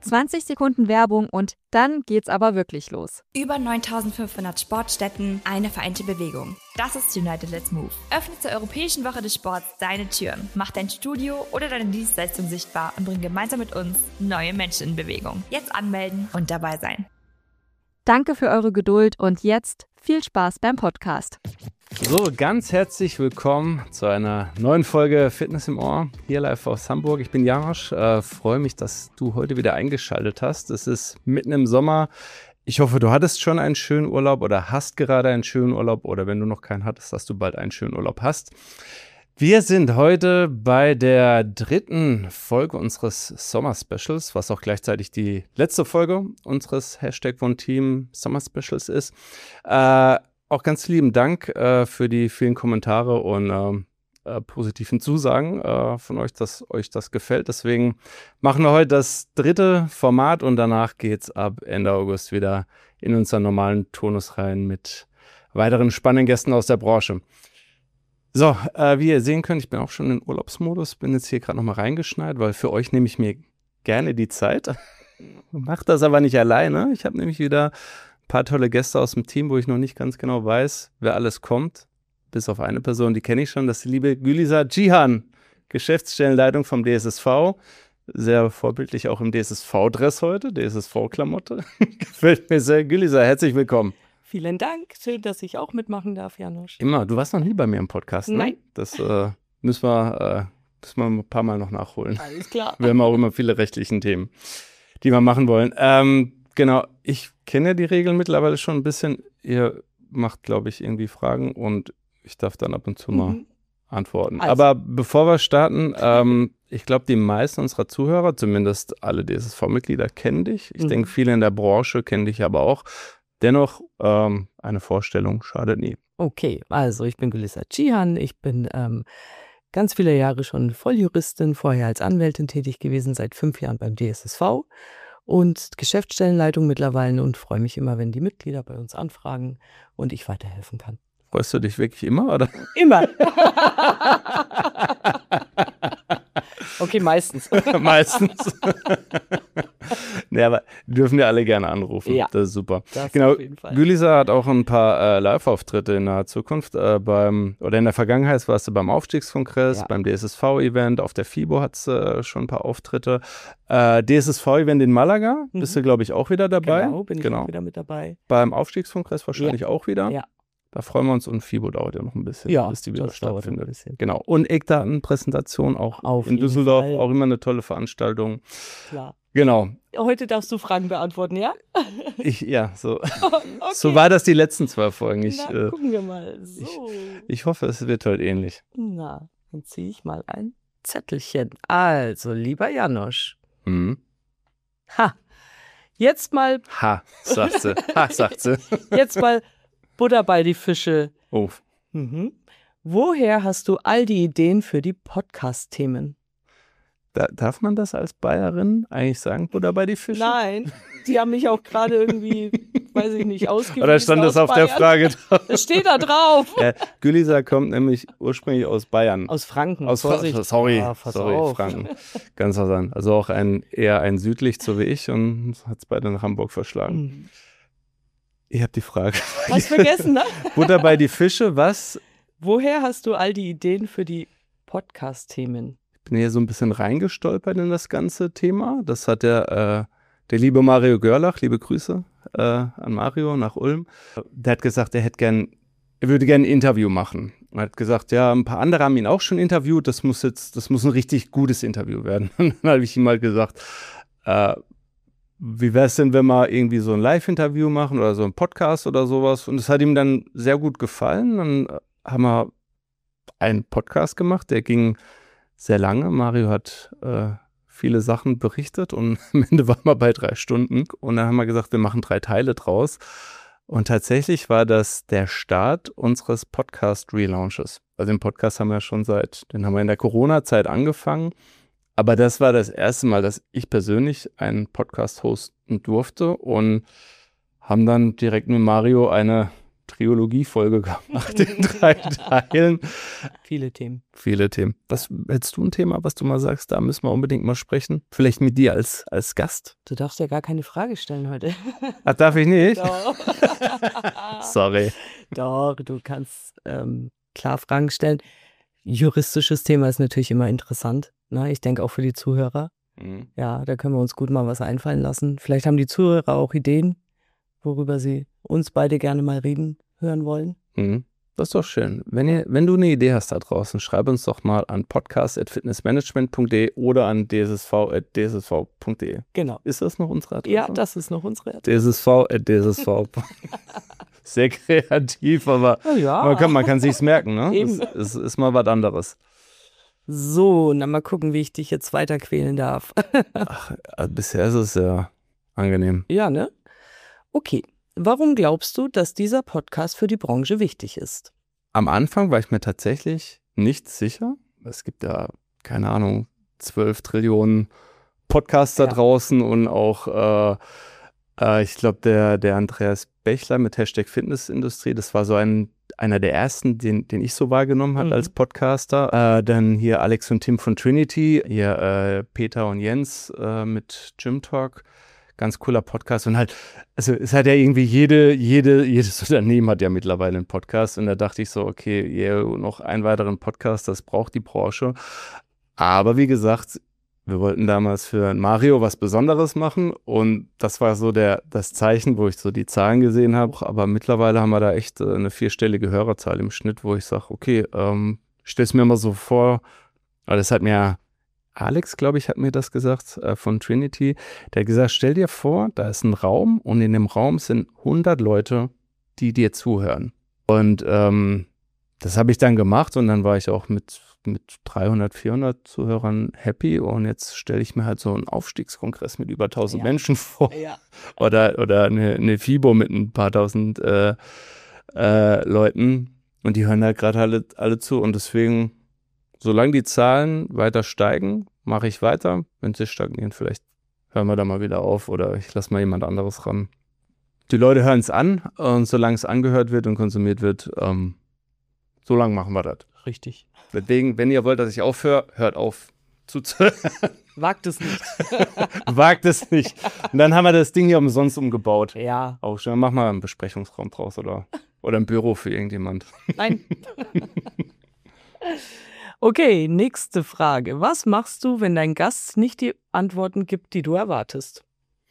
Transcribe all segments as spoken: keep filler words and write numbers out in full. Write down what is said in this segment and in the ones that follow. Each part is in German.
zwanzig Sekunden Werbung und dann geht's aber wirklich los. Über neuntausendfünfhundert Sportstätten, eine vereinte Bewegung. Das ist United Let's Move. Öffne zur Europäischen Woche des Sports deine Türen. Mach dein Studio oder deine Dienstleistung sichtbar und bring gemeinsam mit uns neue Menschen in Bewegung. Jetzt anmelden und dabei sein. Danke für eure Geduld und jetzt viel Spaß beim Podcast. So, ganz herzlich willkommen zu einer neuen Folge Fitness im Ohr, hier live aus Hamburg. Ich bin Janosch, äh, freue mich, dass du heute wieder eingeschaltet hast. Es ist mitten im Sommer. Ich hoffe, du hattest schon einen schönen Urlaub oder hast gerade einen schönen Urlaub oder wenn du noch keinen hattest, dass du bald einen schönen Urlaub hast. Wir sind heute bei der dritten Folge unseres Sommer-Specials, was auch gleichzeitig die letzte Folge unseres Hashtag One Team Sommer-Specials ist. Äh, auch ganz lieben Dank äh, für die vielen Kommentare und äh, äh, positiven Zusagen äh, von euch, dass euch das gefällt. Deswegen machen wir heute das dritte Format und danach geht's ab Ende August wieder in unseren normalen Turnus rein mit weiteren spannenden Gästen aus der Branche. So, äh, wie ihr sehen könnt, ich bin auch schon in Urlaubsmodus, bin jetzt hier gerade nochmal reingeschneit, weil für euch nehme ich mir gerne die Zeit. Mache das aber nicht alleine. Ich habe nämlich wieder ein paar tolle Gäste aus dem Team, wo ich noch nicht ganz genau weiß, wer alles kommt. Bis auf eine Person, die kenne ich schon, das ist die liebe Gülizar Cihan, Geschäftsstellenleitung vom D S S V. Sehr vorbildlich auch im D S S V-Dress heute, D S S V-Klamotte. Gefällt mir sehr. Gülizar, herzlich willkommen. Vielen Dank. Schön, dass ich auch mitmachen darf, Janosch. Immer. Du warst noch nie bei mir im Podcast, ne? Nein. Das äh, müssen, wir, äh, müssen wir ein paar Mal noch nachholen. Alles klar. Wir haben auch immer viele rechtlichen Themen, die wir machen wollen. Ähm, genau, ich kenne ja die Regeln mittlerweile schon ein bisschen. Ihr macht, glaube ich, irgendwie Fragen und ich darf dann ab und zu mal mhm. antworten. Also. Aber bevor wir starten, ähm, ich glaube, die meisten unserer Zuhörer, zumindest alle D S S V-Mitglieder, kennen dich. Ich mhm. denke, viele in der Branche kennen dich aber auch. Dennoch, ähm, eine Vorstellung schadet nie. Okay, also ich bin Gülizar Cihan, ich bin ähm, ganz viele Jahre schon Volljuristin, vorher als Anwältin tätig gewesen, seit fünf Jahren beim D S S V und Geschäftsstellenleitung mittlerweile und freue mich immer, wenn die Mitglieder bei uns anfragen und ich weiterhelfen kann. Freust du dich wirklich immer, oder? Immer. Okay, meistens. Meistens. Nee, aber dürfen wir alle gerne anrufen. Ja. Das ist super. Das genau. auf jeden Fall. Gülizar hat auch ein paar äh, Live-Auftritte in der Zukunft. Äh, beim, oder in der Vergangenheit warst du beim Aufstiegskongress, ja. beim D S S V-Event, auf der FIBO hat sie äh, schon ein paar Auftritte. Äh, D S S V-Event in Malaga, mhm. bist du, glaube ich, auch wieder dabei. Genau, bin ich genau. auch wieder mit dabei. Beim Aufstiegskongress wahrscheinlich ja. auch wieder. Ja. Da freuen wir uns und FIBO dauert ja noch ein bisschen, ja, bis die wieder das dauert stattfindet. ein bisschen. Genau. Und Eckdatenpräsentation auch Auf in Düsseldorf, Fall. auch immer eine tolle Veranstaltung. Klar. Genau. Heute darfst du Fragen beantworten, ja? Ich, ja, so. Okay. So war das die letzten zwei Folgen. Ich, Na, äh, gucken wir mal. So. Ich, ich hoffe, es wird heute ähnlich. Na, dann ziehe ich mal ein Zettelchen. Also, lieber Janosch. Mhm. Ha. Jetzt mal. Ha, sagt sie. Ha, sagt sie. Jetzt mal Butter bei die Fische. Oh. Mhm. Woher hast du all die Ideen für die Podcast-Themen? Da, darf man das als Bayerin eigentlich sagen, Butter bei die Fische? Nein, die haben mich auch gerade irgendwie, weiß ich nicht, ausgewiesen. Oder stand das auf Bayern. Der Frage drauf? Das steht da drauf. Ja, Gülizar kommt nämlich ursprünglich aus Bayern. Aus Franken. Aus Fra- sorry, ja, sorry, auf. Franken. Ganz was an. Also auch ein eher ein südlich, so wie ich, und hat es beide nach Hamburg verschlagen. Hm. Ich habe die Frage. Hast vergessen, ne? Butter bei die Fische, was? Woher hast du all die Ideen für die Podcast-Themen? Ich bin hier so ein bisschen reingestolpert in das ganze Thema. Das hat der, äh, der liebe Mario Görlach, liebe Grüße äh, an Mario nach Ulm. Der hat gesagt, er hätte gern, er würde gerne ein Interview machen. Er hat gesagt, ja, ein paar andere haben ihn auch schon interviewt. Das muss jetzt, das muss ein richtig gutes Interview werden. Und dann habe ich ihm mal gesagt, äh, wie wäre es denn, wenn wir irgendwie so ein Live-Interview machen oder so ein Podcast oder sowas? Und es hat ihm dann sehr gut gefallen. Dann haben wir einen Podcast gemacht, der ging sehr lange. Mario hat äh, viele Sachen berichtet und am Ende waren wir bei drei Stunden. Und dann haben wir gesagt, wir machen drei Teile draus. Und tatsächlich war das der Start unseres Podcast-Relaunches. Also den Podcast haben wir schon seit, den haben wir in der Corona-Zeit angefangen. Aber das war das erste Mal, dass ich persönlich einen Podcast hosten durfte und haben dann direkt mit Mario eine Triologie-Folge gemacht in drei Teilen. Viele Themen. Viele Themen. Was hättest du ein Thema, was du mal sagst, da müssen wir unbedingt mal sprechen? Vielleicht mit dir als, als Gast? Du darfst ja gar keine Frage stellen heute. Ach, darf ich nicht? Doch. Sorry. Doch, du kannst ähm, klar Fragen stellen. Juristisches Thema ist natürlich immer interessant. Ne? Ich denke auch für die Zuhörer. Mhm. Ja, da können wir uns gut mal was einfallen lassen. Vielleicht haben die Zuhörer auch Ideen, worüber sie uns beide gerne mal reden hören wollen. Mhm. Das ist doch schön. Wenn, ihr, wenn du eine Idee hast da draußen, schreib uns doch mal an podcast at fitnessmanagement punkt de oder an d s s v at d s s v punkt de. Genau. Ist das noch unsere Adresse? Ja, das ist noch unsere Adresse. d s s v at d s s v. Sehr kreativ, aber Oh ja. man kann, man kann sich's merken, ne? Eben. Es ist, ist mal was anderes. So, na mal gucken, wie ich dich jetzt weiter quälen darf. Ach, bisher ist es sehr angenehm. Ja, ne? Okay. Warum glaubst du, dass dieser Podcast für die Branche wichtig ist? Am Anfang war ich mir tatsächlich nicht sicher. Es gibt ja, keine Ahnung, zwölf Trillionen Podcasts da Ja. draußen und auch, äh, äh, ich glaube, der, der Andreas Bechler mit Hashtag Fitnessindustrie, das war so ein, einer der ersten, den, den ich so wahrgenommen habe Mhm. als Podcaster. Äh, dann hier Alex und Tim von Trinity, hier äh, Peter und Jens äh, mit Gym Talk. Ganz cooler Podcast und halt, also es hat ja irgendwie jede, jede, jedes Unternehmen hat ja mittlerweile einen Podcast und da dachte ich so, okay, yeah, noch einen weiteren Podcast, das braucht die Branche. Aber wie gesagt, wir wollten damals für Mario was Besonderes machen und das war so der, das Zeichen, wo ich so die Zahlen gesehen habe. Aber mittlerweile haben wir da echt äh, eine vierstellige Hörerzahl im Schnitt, wo ich sage, okay, ähm, ich stelle es mir mal so vor, aber das hat mir Alex, glaube ich, hat mir das gesagt, äh, von Trinity. Der hat gesagt, stell dir vor, da ist ein Raum und in dem Raum sind hundert Leute, die dir zuhören. Und ähm, das habe ich dann gemacht und dann war ich auch mit, mit dreihundert, vierhundert Zuhörern happy. Und jetzt stelle ich mir halt so einen Aufstiegskongress mit über tausend Ja. Menschen vor. Ja. Oder, oder eine, eine FIBO mit ein paar tausend äh, äh, Leuten. Und die hören da gerade alle, alle zu. Und deswegen, solange die Zahlen weiter steigen, mache ich weiter. Wenn sie stagnieren, vielleicht hören wir da mal wieder auf oder ich lasse mal jemand anderes ran. Die Leute hören es an und solange es angehört wird und konsumiert wird, ähm, so lange machen wir das. Richtig. Deswegen, wenn ihr wollt, dass ich aufhöre, hört auf zuzuhören. Wagt es nicht. Wagt es nicht. Und dann haben wir das Ding hier umsonst umgebaut. Ja. Auch schon, mach mal einen Besprechungsraum draus oder, oder ein Büro für irgendjemand. Nein. Okay, nächste Frage. Was machst du, wenn dein Gast nicht die Antworten gibt, die du erwartest?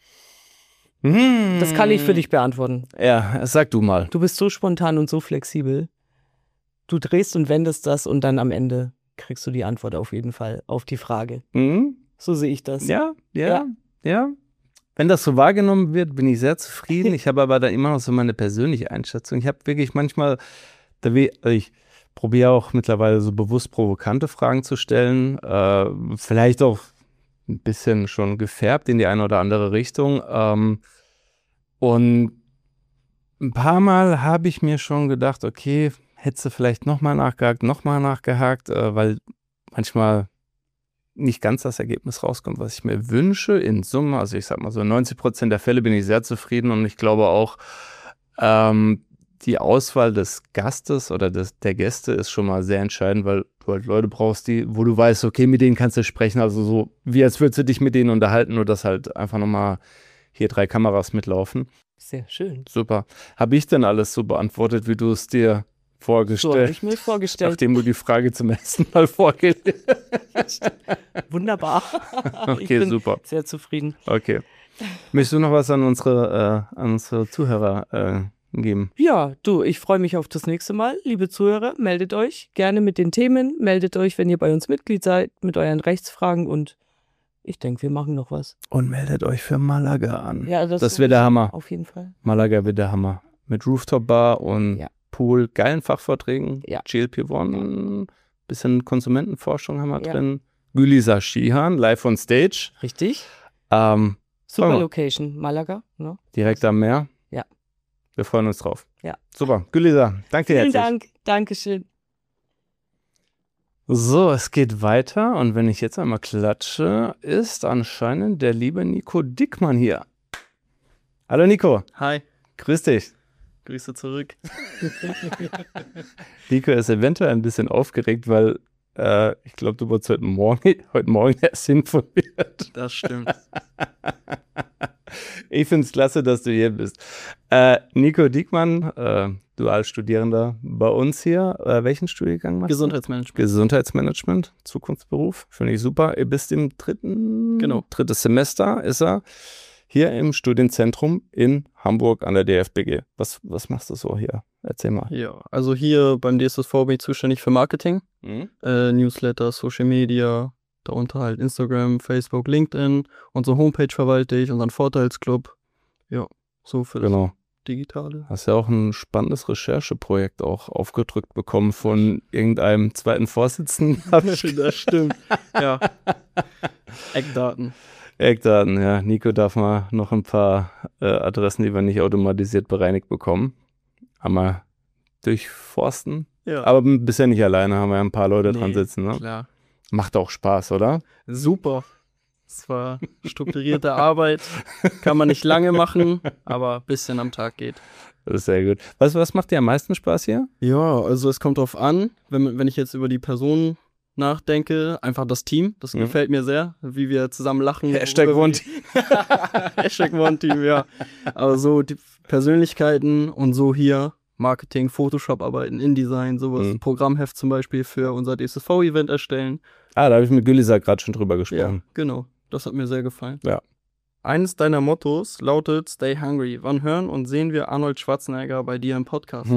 Das kann ich für dich beantworten. Ja, sag du mal. Du bist so spontan und so flexibel. Du drehst und wendest das und dann am Ende kriegst du die Antwort auf jeden Fall auf die Frage. Hm? So sehe ich das. Ja, ja, Ja. ja. Wenn das so wahrgenommen wird, bin ich sehr zufrieden. Ich habe aber da immer noch so meine persönliche Einschätzung. Ich habe wirklich manchmal, da we- also ich probiere auch mittlerweile so bewusst provokante Fragen zu stellen. Äh, vielleicht auch ein bisschen schon gefärbt in die eine oder andere Richtung. Ähm, und ein paar Mal habe ich mir schon gedacht, okay, hättest du vielleicht nochmal nachgehakt, nochmal nachgehakt, äh, weil manchmal nicht ganz das Ergebnis rauskommt, was ich mir wünsche. In Summe, also ich sag mal so neunzig Prozent der Fälle bin ich sehr zufrieden und ich glaube auch, ähm, die Auswahl des Gastes oder des, der Gäste ist schon mal sehr entscheidend, weil du halt Leute brauchst, die, wo du weißt, okay, mit denen kannst du sprechen, also so wie als würdest du dich mit denen unterhalten, nur dass halt einfach nochmal hier drei Kameras mitlaufen. Sehr schön. Super. Habe ich denn alles so beantwortet, wie du es dir So habe vorgestellt ich mir vorgestellt. nachdem du die Frage zum ersten Mal vorgelegt hast? Wunderbar. ich Okay, bin super. sehr zufrieden. Okay. Möchtest du noch was an unsere, äh, an unsere Zuhörer äh, geben? Ja, du, ich freue mich auf das nächste Mal. Liebe Zuhörer, meldet euch gerne mit den Themen. Meldet euch, wenn ihr bei uns Mitglied seid, mit euren Rechtsfragen und ich denke, wir machen noch was. Und meldet euch für Malaga an. Ja, das, Das wird der Hammer. Auf jeden Fall. Malaga wird der Hammer. Mit Rooftop-Bar und Ja. Pool, geilen Fachvorträgen. Ja. G L P eins, bisschen Konsumentenforschung haben wir Ja. drin. Gülisa Shihan, live on stage. Richtig. Ähm, Super Oh. Location, Malaga. Ne? direkt am Meer. Ja. Wir freuen uns drauf. Ja. Super. Gülisa, danke dir Vielen herzlich. Dank. Dankeschön. So, es geht weiter und wenn ich jetzt einmal klatsche, ist anscheinend der liebe Nico Dickmann hier. Hallo Nico, Hi, grüß dich. Grüße zurück. Nico ist eventuell ein bisschen aufgeregt, weil äh, ich glaube, du wurdest heute Morgen, heute Morgen erst informiert. Das stimmt. Ich finde es klasse, dass du hier bist. Äh, Nico Diekmann, äh, Dualstudierender bei uns hier. Äh, welchen Studiengang machst du? Gesundheitsmanagement. Gesundheitsmanagement, Zukunftsberuf. Finde ich super. Ihr bist im dritten, Genau. drittes Semester, ist er. Hier im Studienzentrum in Hamburg an der D F B G. Was, was machst du so hier? Erzähl mal. Ja, also hier beim D S S V bin ich zuständig für Marketing, Mhm. äh, Newsletter, Social Media, darunter halt Instagram, Facebook, LinkedIn. Unsere Homepage verwalte ich, unseren Vorteilsclub. Ja, so für das Genau. Digitale. Hast ja auch ein spannendes Rechercheprojekt auch aufgedrückt bekommen von irgendeinem zweiten Vorsitzenden. Das stimmt. Ja. Eckdaten. Eckdaten, ja. Nico darf mal noch ein paar äh, Adressen, die wir nicht automatisiert bereinigt bekommen, einmal durchforsten. Ja. Aber bisher nicht alleine, haben wir ja ein paar Leute dran Nee, sitzen. Ne? Klar. Macht auch Spaß, oder? Super. Es war strukturierte Arbeit. Kann man nicht lange machen, aber ein bisschen am Tag geht. Das ist sehr gut. Was, was macht dir am meisten Spaß hier? Ja, also es kommt drauf an, wenn, wenn ich jetzt über die Person nachdenke, einfach das Team, das Mhm. gefällt mir sehr, wie wir zusammen lachen. Hashtag worüber One wir- Hashtag One Team, ja. Aber so die Persönlichkeiten und so hier Marketing, Photoshop arbeiten, InDesign, sowas, Mhm. Programmheft zum Beispiel für unser D S S V-Event erstellen. Ah, da habe ich mit Gülisa gerade schon drüber Ja, gesprochen. genau. Das hat mir sehr gefallen. Ja. Eines deiner Mottos lautet Stay Hungry. Wann hören und sehen wir Arnold Schwarzenegger bei dir im Podcast?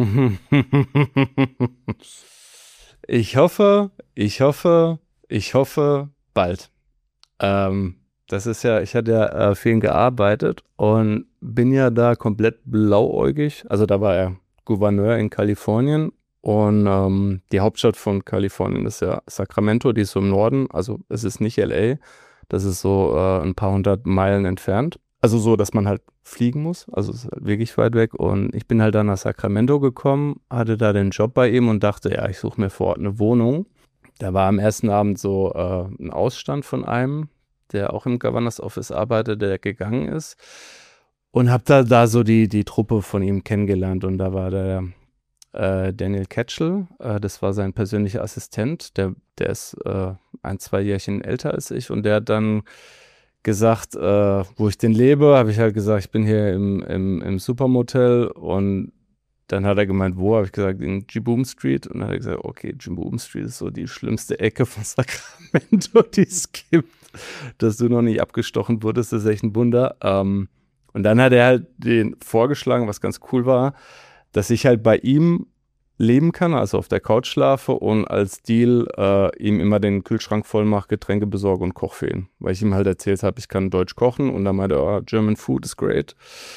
Ich hoffe, ich hoffe, ich hoffe bald. Ähm, das ist ja, ich hatte ja äh, für ihn gearbeitet und bin ja da komplett blauäugig. Also da war er Gouverneur in Kalifornien und ähm, die Hauptstadt von Kalifornien ist ja Sacramento, die ist so im Norden. Also es ist nicht L A, das ist so äh, ein paar hundert Meilen entfernt. Also so, dass man halt fliegen muss. Also es ist halt wirklich weit weg. Und ich bin halt dann nach Sacramento gekommen, hatte da den Job bei ihm und dachte, ja, ich suche mir vor Ort eine Wohnung. Da war am ersten Abend so äh, ein Ausstand von einem, der auch im Governor's Office arbeitet, der gegangen ist. Und habe da, da so die, die Truppe von ihm kennengelernt. Und da war der äh, Daniel Ketchel, äh, das war sein persönlicher Assistent. Der, der ist äh, ein, zwei Jährchen älter als ich. Und der hat dann gesagt, äh, wo ich den lebe, habe ich halt gesagt, ich bin hier im, im, im Supermotel. Und dann hat er gemeint, wo? Habe ich gesagt, in Jiboom Street. Und dann hat er gesagt, okay, Jiboom Street ist so die schlimmste Ecke von Sacramento, die es gibt. Dass du noch nicht abgestochen wurdest, das ist echt ein Wunder. Ähm, und dann hat er halt den vorgeschlagen, was ganz cool war, dass ich halt bei ihm leben kann, also auf der Couch schlafe und als Deal äh, ihm immer den Kühlschrank voll mache, Getränke besorge und koche für ihn. Weil ich ihm halt erzählt habe, ich kann Deutsch kochen und dann meinte er, oh, German food is great.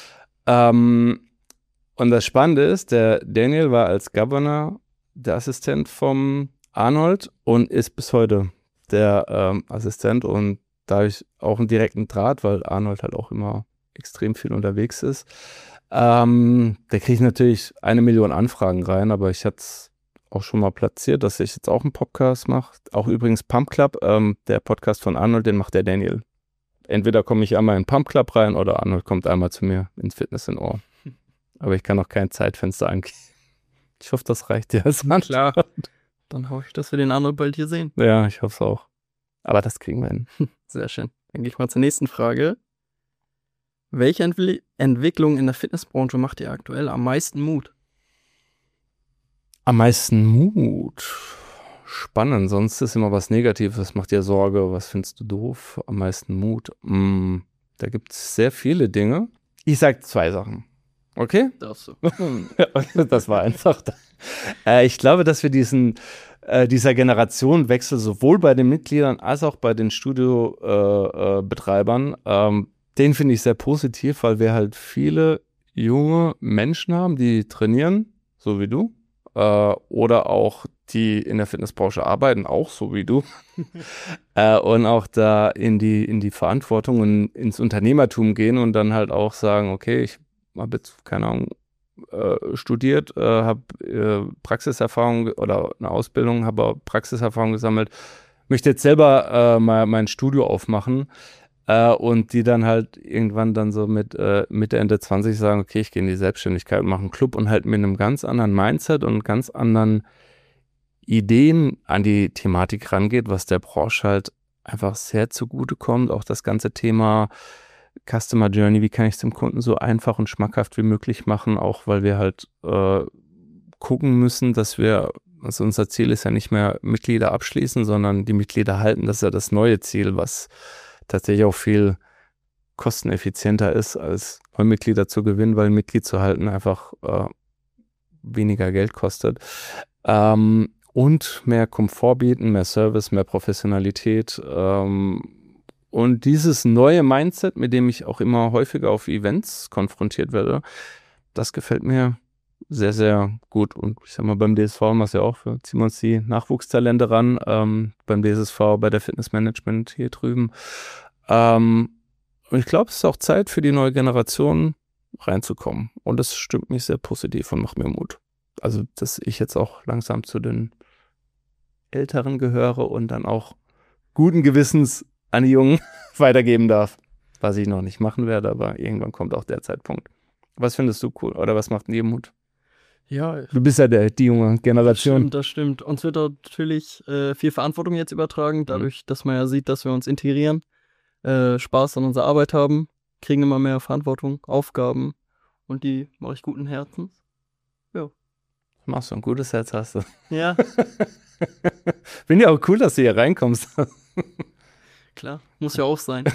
Ähm, und das Spannende ist, der Daniel war als Governor der Assistent vom Arnold und ist bis heute der ähm, Assistent und da habe ich auch einen direkten Draht, weil Arnold halt auch immer extrem viel unterwegs ist. Ähm, da kriege ich natürlich eine Million Anfragen rein, aber ich hatte es auch schon mal platziert, dass ich jetzt auch einen Podcast mache. Auch übrigens Pump Club, ähm, der Podcast von Arnold, den macht der Daniel. Entweder komme ich einmal in Pump Club rein oder Arnold kommt einmal zu mir ins Fitness in Ohr. Aber ich kann auch kein Zeitfenster angeben. Ich hoffe, das reicht dir als Mann. Klar. Dann hoffe ich, dass wir den Arnold bald hier sehen. Ja, ich hoffe es auch. Aber das kriegen wir hin. Sehr schön. Dann gehe ich mal zur nächsten Frage. Welche Entwi- Entwicklung in der Fitnessbranche macht dir aktuell am meisten Mut? Am meisten Mut. Spannend, sonst ist immer was Negatives. Was macht dir Sorge? Was findest du doof? Am meisten Mut. Mm, da gibt es sehr viele Dinge. Ich sage zwei Sachen. Okay? Darfst du. Das war einfach. Äh, ich glaube, dass wir diesen, äh, dieser Generationenwechsel sowohl bei den Mitgliedern als auch bei den Studiobetreibern, äh, ähm, den finde ich sehr positiv, weil wir halt viele junge Menschen haben, die trainieren, so wie du, äh, oder auch die in der Fitnessbranche arbeiten, auch so wie du, äh, und auch da in die, in die Verantwortung und ins Unternehmertum gehen und dann halt auch sagen, okay, ich habe jetzt, keine Ahnung, äh, studiert, äh, habe äh, Praxiserfahrung oder eine Ausbildung, habe Praxiserfahrung gesammelt, möchte jetzt selber äh, mal mein Studio aufmachen. Äh, und die dann halt irgendwann dann so mit äh, Mitte, Ende zwanzig sagen, okay, ich gehe in die Selbstständigkeit und mache einen Club und halt mit einem ganz anderen Mindset und ganz anderen Ideen an die Thematik rangeht, was der Branche halt einfach sehr zugutekommt. Auch das ganze Thema Customer Journey, wie kann ich es dem Kunden so einfach und schmackhaft wie möglich machen, auch weil wir halt äh, gucken müssen, dass wir, also unser Ziel ist ja nicht mehr Mitglieder abschließen, sondern die Mitglieder halten. Das ist ja das neue Ziel, was tatsächlich auch viel kosteneffizienter ist, als Neumitglieder zu gewinnen, weil ein Mitglied zu halten einfach äh, weniger Geld kostet. Ähm, und mehr Komfort bieten, mehr Service, mehr Professionalität. Ähm, und dieses neue Mindset, mit dem ich auch immer häufiger auf Events konfrontiert werde, das gefällt mir sehr, sehr gut. Und ich sag mal, beim D S V haben wir es ja auch, wir ziehen uns die Nachwuchstalente ran, ähm, beim D S S V, bei der Fitnessmanagement hier drüben. Ähm, und ich glaube, es ist auch Zeit für die neue Generation reinzukommen. Und das stimmt mich sehr positiv und macht mir Mut. Also, dass ich jetzt auch langsam zu den Älteren gehöre und dann auch guten Gewissens an die Jungen weitergeben darf. Was ich noch nicht machen werde, aber irgendwann kommt auch der Zeitpunkt. Was findest du cool oder was macht dir Mut? Ja, Du bist ja der, die junge das Generation. stimmt, das stimmt. Uns wird da natürlich äh, viel Verantwortung jetzt übertragen, dadurch, dass man ja sieht, dass wir uns integrieren, äh, Spaß an unserer Arbeit haben, kriegen immer mehr Verantwortung, Aufgaben und die mache ich guten Herzens. Machst du ein gutes Herz, hast du. Ja, Finde ja auch cool, dass du hier reinkommst. klar, muss ja auch sein.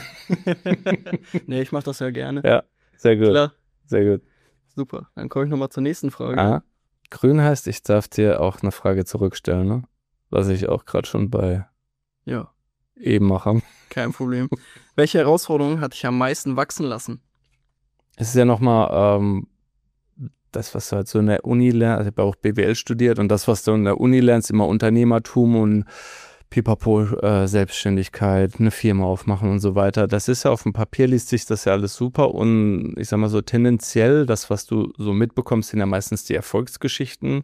Nee, ich mache das ja gerne. Ja, sehr gut. Klar, Sehr gut. super. Dann komme ich nochmal zur nächsten Frage. Ah, grün heißt, ich darf dir auch eine Frage zurückstellen, ne? Was ich auch gerade schon bei Ja, eben mache. kein Problem. Welche Herausforderung hat dich am meisten wachsen lassen? Es ist ja nochmal ähm, das, was du halt so in der Uni lernst. Also ich habe auch B W L studiert und das, was du in der Uni lernst, immer Unternehmertum und Pipapo, äh, Selbstständigkeit, eine Firma aufmachen und so weiter. Das ist ja auf dem Papier, liest sich das ja alles super und ich sag mal so tendenziell, das, was du so mitbekommst, sind ja meistens die Erfolgsgeschichten.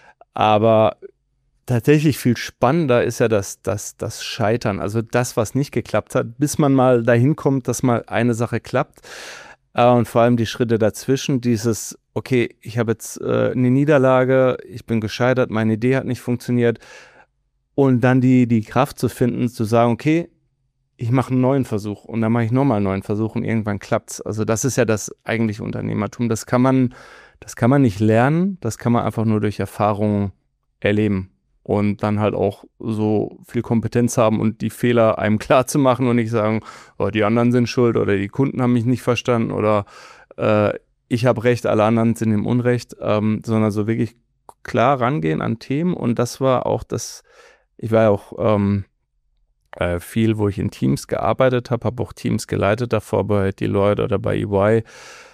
Aber tatsächlich viel spannender ist ja das, das, das Scheitern, also das, was nicht geklappt hat, bis man mal dahin kommt, dass mal eine Sache klappt. Äh, und vor allem die Schritte dazwischen, dieses, okay, ich habe jetzt äh, eine Niederlage, ich bin gescheitert, meine Idee hat nicht funktioniert. Und dann die, die Kraft zu finden, zu sagen, okay, ich mache einen neuen Versuch und dann mache ich nochmal einen neuen Versuch und irgendwann klappt's. Also das ist ja das eigentliche Unternehmertum. Das kann man, das kann man nicht lernen, das kann man einfach nur durch Erfahrung erleben. Und dann halt auch so viel Kompetenz haben und die Fehler einem klar zu machen und nicht sagen, oh, die anderen sind schuld oder die Kunden haben mich nicht verstanden oder äh, ich habe recht, alle anderen sind im Unrecht, ähm, sondern so wirklich klar rangehen an Themen. Und das war auch das, ich war ja auch ähm, äh, viel, wo ich in Teams gearbeitet habe, habe auch Teams geleitet davor bei Deloitte oder bei E Y.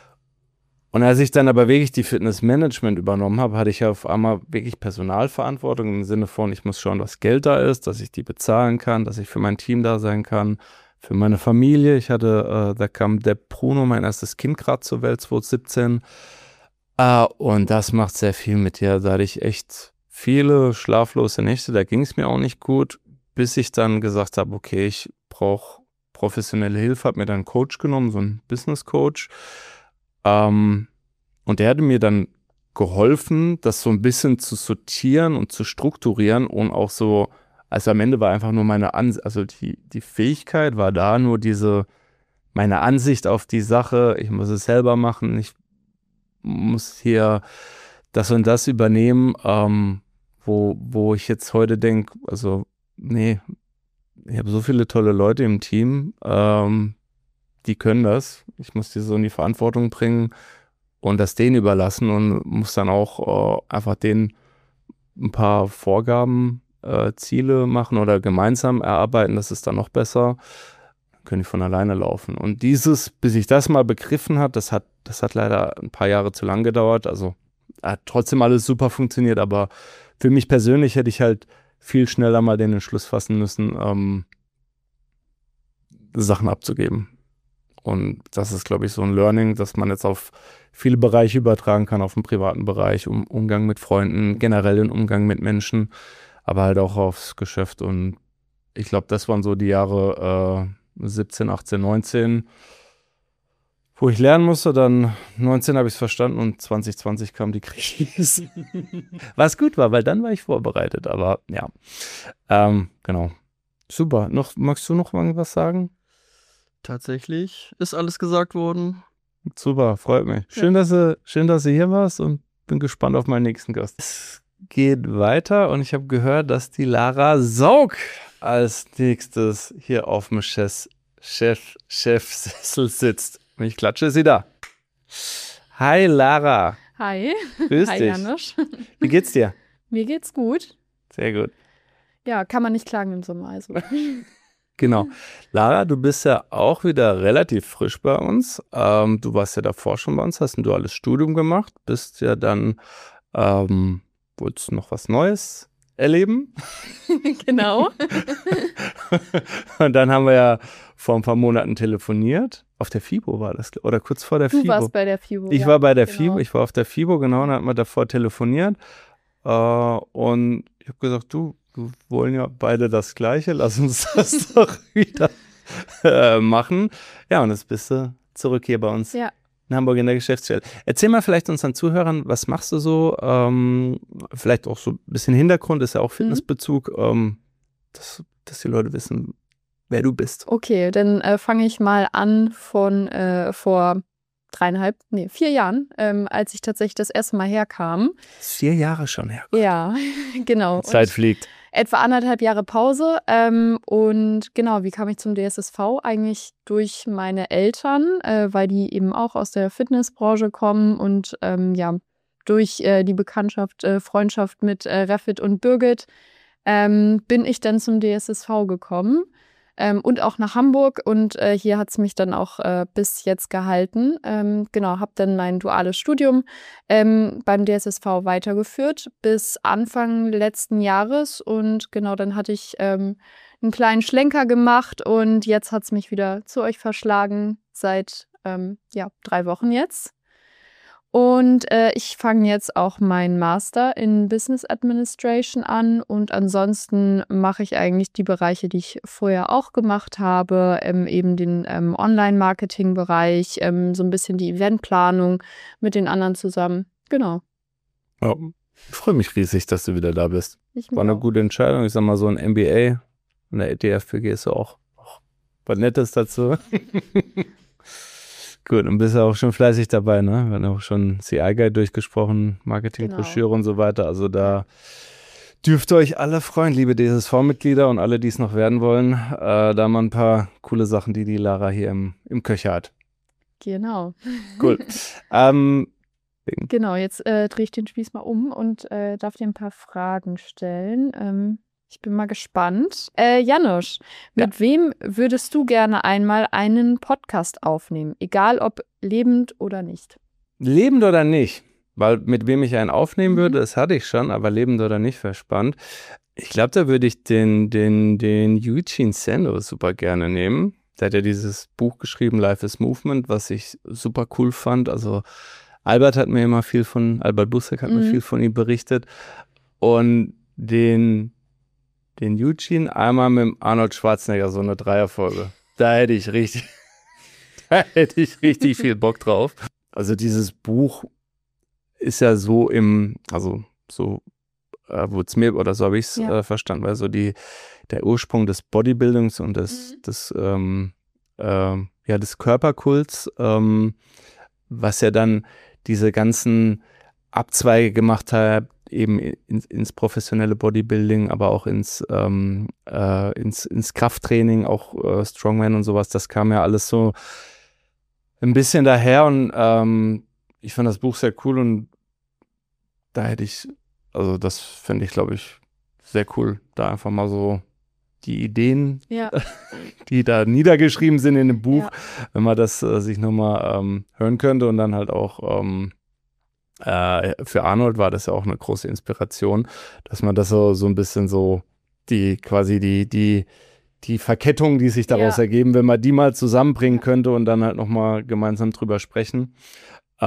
Und als ich dann aber wirklich die Fitnessmanagement übernommen habe, hatte ich ja auf einmal wirklich Personalverantwortung im Sinne von, ich muss schauen, was Geld da ist, dass ich die bezahlen kann, dass ich für mein Team da sein kann, für meine Familie. Ich hatte, äh, da kam der Bruno, mein erstes Kind, gerade zur Welt, zwanzig siebzehn. Äh, und das macht sehr viel mit dir. Da hatte ich echt viele schlaflose Nächte, da ging es mir auch nicht gut, bis ich dann gesagt habe, okay, ich brauche professionelle Hilfe, habe mir dann einen Coach genommen, so einen Business Coach. Ähm, und der hatte mir dann geholfen, das so ein bisschen zu sortieren und zu strukturieren und auch so, also am Ende war einfach nur meine Ansicht, also die, die Fähigkeit war da, nur diese, meine Ansicht auf die Sache, ich muss es selber machen, ich muss hier das und das übernehmen, ähm, wo, wo ich jetzt heute denke, also nee, ich habe so viele tolle Leute im Team, ähm, die können das. Ich muss die so in die Verantwortung bringen und das denen überlassen und muss dann auch äh, einfach denen ein paar Vorgaben, äh, Ziele machen oder gemeinsam erarbeiten, das ist dann noch besser. Dann können die von alleine laufen. Und dieses, bis ich das mal begriffen habe, das hat, das hat leider ein paar Jahre zu lang gedauert. Also hat trotzdem alles super funktioniert, aber für mich persönlich hätte ich halt viel schneller mal den Entschluss fassen müssen, ähm, Sachen abzugeben. Und das ist, glaube ich, so ein Learning, das man jetzt auf viele Bereiche übertragen kann, auf den privaten Bereich, um Umgang mit Freunden, generell den Umgang mit Menschen, aber halt auch aufs Geschäft. Und ich glaube, das waren so die Jahre, äh, siebzehn, achtzehn, neunzehn, wo ich lernen musste. Dann neunzehn habe ich es verstanden und zwanzig zwanzig kam die Krise. Was gut war, weil dann war ich vorbereitet. Aber ja, ähm, genau. Super. Noch, magst du noch irgendwas sagen? Tatsächlich ist alles gesagt worden. Super, freut mich. Schön, Ja. dass du, schön, dass du hier warst und bin gespannt auf meinen nächsten Gast. Es geht weiter und ich habe gehört, dass die Lara Saug als nächstes hier auf dem Chef, Chef, Chefsessel sitzt. Und ich klatsche sie da. Hi Lara. Hi. Grüß Hi dich. Janusz. Wie geht's dir? Mir geht's gut. Sehr gut. Ja, kann man nicht klagen im Sommer. Also. Genau. Lara, du bist ja auch wieder relativ frisch bei uns. Ähm, du warst ja davor schon bei uns, hast ein duales Studium gemacht, bist ja dann, ähm, wolltest noch was Neues erleben. Genau. Und dann haben wir ja vor ein paar Monaten telefoniert. Auf der FIBO war das, oder kurz vor der Du FIBO. warst bei der FIBO. Ich ja, war bei der genau. FIBO, ich war auf der FIBO, genau, und dann hat man davor telefoniert. Äh, und ich habe gesagt, du, wir wollen ja beide das Gleiche, lass uns das doch wieder äh, machen. Ja, und jetzt bist du zurück hier bei uns Ja. in Hamburg in der Geschäftsstelle. Erzähl mal vielleicht unseren Zuhörern, was machst du so? Ähm, vielleicht auch so ein bisschen Hintergrund, ist ja auch Fitnessbezug, ähm, dass, dass die Leute wissen, wer du bist. Okay, dann äh, fange ich mal an von äh, vor dreieinhalb, nee, vier Jahren, ähm, als ich tatsächlich das erste Mal herkam. Das ist vier Jahre schon her. Ja, genau. Die Zeit Und fliegt. etwa anderthalb Jahre Pause. Ähm, und genau, wie kam ich zum D S S V? Eigentlich durch meine Eltern, äh, weil die eben auch aus der Fitnessbranche kommen und ähm, ja, durch äh, die Bekanntschaft, äh, Freundschaft mit äh, Refit und Birgit ähm, bin ich dann zum D S S V gekommen. Ähm, und auch nach Hamburg und äh, hier hat es mich dann auch äh, bis jetzt gehalten. Ähm, genau, habe dann mein duales Studium ähm, beim D S S V weitergeführt bis Anfang letzten Jahres und genau, dann hatte ich ähm, einen kleinen Schlenker gemacht und jetzt hat es mich wieder zu euch verschlagen seit ähm, ja, drei Wochen jetzt. Und äh, ich fange jetzt auch meinen Master in Business Administration an und ansonsten mache ich eigentlich die Bereiche, die ich vorher auch gemacht habe, ähm, eben den ähm, Online-Marketing-Bereich, ähm, so ein bisschen die Eventplanung mit den anderen zusammen. Genau. Ja, ich freue mich riesig, dass du wieder da bist. Ich War eine auch. gute Entscheidung. Ich sag mal, so ein M B A und der D F B G ist ja auch, auch was Nettes dazu. Gut, und bist ja auch schon fleißig dabei, ne? Wir haben auch schon C I-Guide durchgesprochen, Marketingbroschüre Genau. und so weiter. Also da dürft ihr euch alle freuen, liebe D S S V-Mitglieder und alle, die es noch werden wollen. Äh, da mal ein paar coole Sachen, die die Lara hier im, im Köcher hat. Genau. Cool. ähm, Genau, jetzt äh, drehe ich den Spieß mal um und äh, darf dir ein paar Fragen stellen. Ähm, ich bin mal gespannt. Äh, Janusz, mit Ja. wem würdest du gerne einmal einen Podcast aufnehmen? Egal ob lebend oder nicht. lebend oder nicht? Weil mit wem ich einen aufnehmen Mhm. würde, das hatte ich schon, aber lebend oder nicht, wäre spannend. Ich glaube, da würde ich den, den, den Eugene Sando super gerne nehmen. Der hat ja dieses Buch geschrieben, Life is Movement, was ich super cool fand. Also Albert hat mir immer viel von, Albert Busek hat mir Mhm. viel von ihm berichtet. Und den, den Eugene einmal mit dem Arnold Schwarzenegger, so eine Dreierfolge. Da hätte ich richtig, da hätte ich richtig viel Bock drauf. Also dieses Buch ist ja so im, also so äh, wurde es mir, oder so habe ich es Ja. äh, verstanden, weil so die, der Ursprung des Bodybuildings und des, Mhm. des, ähm, ähm, ja, des Körperkults, ähm, was ja dann diese ganzen Abzweige gemacht hat, eben ins, ins professionelle Bodybuilding, aber auch ins, ähm, äh, ins, ins Krafttraining, auch äh, Strongman und sowas, das kam ja alles so ein bisschen daher und ähm, ich fand das Buch sehr cool und da hätte ich, also das fände ich, glaube ich, sehr cool, da einfach mal so die Ideen, Ja. die da niedergeschrieben sind in dem Buch, Ja. wenn man das äh, sich nochmal ähm, hören könnte und dann halt auch ähm, äh, für Arnold war das ja auch eine große Inspiration, dass man das so, so ein bisschen so die quasi die, die, die Verkettungen, die sich daraus Ja. ergeben, wenn man die mal zusammenbringen könnte und dann halt nochmal gemeinsam drüber sprechen.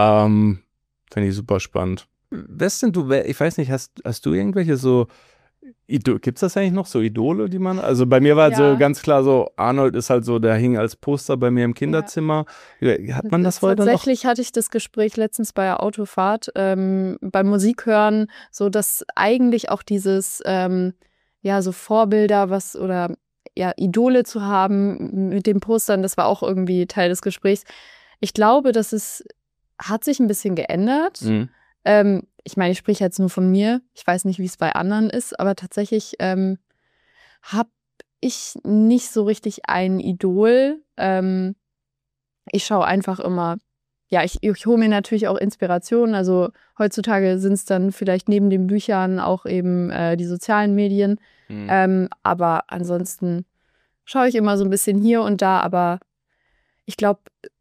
Ähm, Finde ich super spannend. Wer ist denn du, wer, ich weiß nicht, hast, hast du irgendwelche so Gibt es das eigentlich noch, so Idole, die man, also bei mir war halt Ja. so ganz klar so, Arnold ist halt so, der hing als Poster bei mir im Kinderzimmer. Hat man das heute noch? Tatsächlich hatte ich das Gespräch letztens bei der Autofahrt, ähm, beim Musikhören, so dass eigentlich auch dieses, ähm, ja, so Vorbilder, was oder ja, Idole zu haben mit den Postern, das war auch irgendwie Teil des Gesprächs. Ich glaube, dass es hat sich ein bisschen geändert. Mhm. Ähm, ich meine, ich spreche jetzt nur von mir. Ich weiß nicht, wie es bei anderen ist, aber tatsächlich ähm, habe ich nicht so richtig ein Idol. Ähm, ich schaue einfach immer, ja, ich, ich hole mir natürlich auch Inspiration. Also heutzutage sind es dann vielleicht neben den Büchern auch eben äh, die sozialen Medien. Mhm. Ähm, aber ansonsten schaue ich immer so ein bisschen hier und da. Aber ich glaube,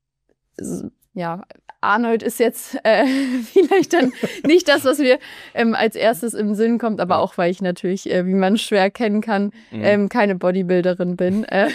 ja, Arnold ist jetzt äh, vielleicht dann nicht das, was mir ähm, als erstes im Sinn kommt, aber auch, weil ich natürlich, äh, wie man schwer erkennen kann, Mhm. ähm, keine Bodybuilderin bin. Äh,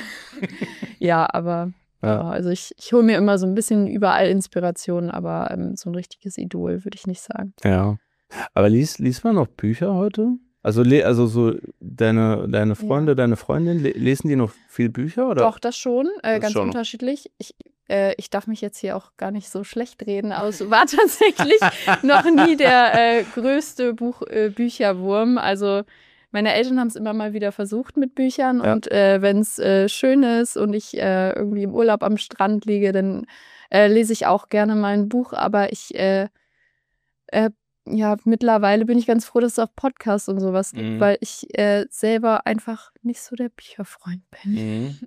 ja, aber Ja. ja, also ich, ich hole mir immer so ein bisschen überall Inspiration, aber ähm, so ein richtiges Idol würde ich nicht sagen. Ja. Aber liest, liest man noch Bücher heute? Also, le- also so deine, deine Freunde, Ja. deine Freundin, le- lesen die noch viel Bücher? Oder? Doch, das schon, äh, Das ganz schon. unterschiedlich. Ich, äh, ich darf mich jetzt hier auch gar nicht so schlecht reden, aber es war tatsächlich noch nie der äh, größte Buch, äh, Bücherwurm. Also meine Eltern haben es immer mal wieder versucht mit Büchern Ja. und äh, wenn es äh, schön ist und ich äh, irgendwie im Urlaub am Strand liege, dann äh, lese ich auch gerne mal ein Buch, aber ich äh, äh, ja, mittlerweile bin ich ganz froh, dass es auch Podcasts und sowas gibt, Mhm. weil ich äh, selber einfach nicht so der Bücherfreund bin. Mhm.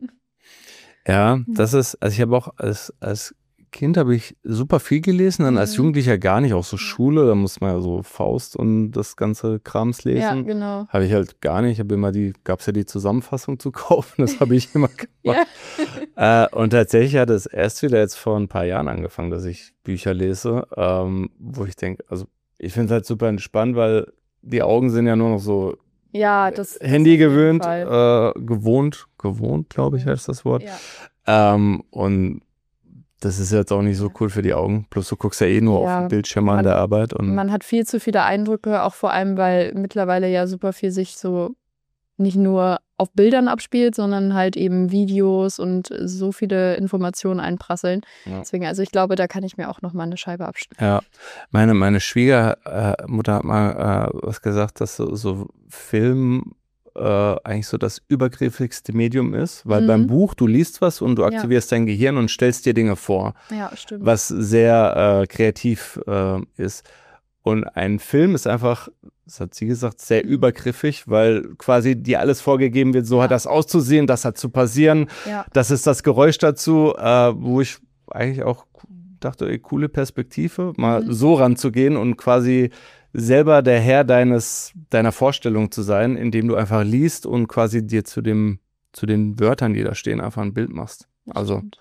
Ja, das ist, also ich habe auch als, als Kind habe ich super viel gelesen, dann als Mhm. Jugendlicher gar nicht, auch so Schule, da muss man ja so Faust und das ganze Krams lesen. Ja, genau. Habe ich halt gar nicht, ich habe immer die, gab es ja die Zusammenfassung zu kaufen, das habe ich immer gemacht. Ja. Äh, und tatsächlich hat es erst wieder jetzt vor ein paar Jahren angefangen, dass ich Bücher lese, ähm, wo ich denke, also ich finde es halt super entspannt, weil die Augen sind ja nur noch so Ja, das das Handy auf jeden gewöhnt, Fall. äh, gewohnt, gewohnt, glaube ich, Gewohnt. heißt das Wort. Ja. Ähm, und das ist jetzt auch nicht so cool für die Augen. Plus du guckst ja eh nur Ja, auf den Bildschirm an man- der Arbeit. Und Man hat viel zu viele Eindrücke, auch vor allem, weil mittlerweile ja super viel sich so nicht nur auf Bildern abspielt, sondern halt eben Videos und so viele Informationen einprasseln. Ja. Deswegen, also ich glaube, da kann ich mir auch noch mal eine Scheibe abschneiden. ja, meine, meine Schwiegermutter hat mal äh, was gesagt, dass so, so Film äh, eigentlich so das übergriffigste Medium ist, weil Mhm. beim Buch, du liest was und du Ja. aktivierst dein Gehirn und stellst dir Dinge vor, Ja, stimmt. was sehr äh, kreativ äh, ist. Und ein Film ist einfach, das hat sie gesagt, sehr Mhm. übergriffig, weil quasi dir alles vorgegeben wird, so hat Ja. das auszusehen, das hat zu passieren, Ja. das ist das Geräusch dazu, äh, wo ich eigentlich auch dachte, ey, coole Perspektive, mal Mhm. so ranzugehen und quasi selber der Herr deines, deiner Vorstellung zu sein, indem du einfach liest und quasi dir zu dem, zu den Wörtern, die da stehen, einfach ein Bild machst. Das Also, stimmt.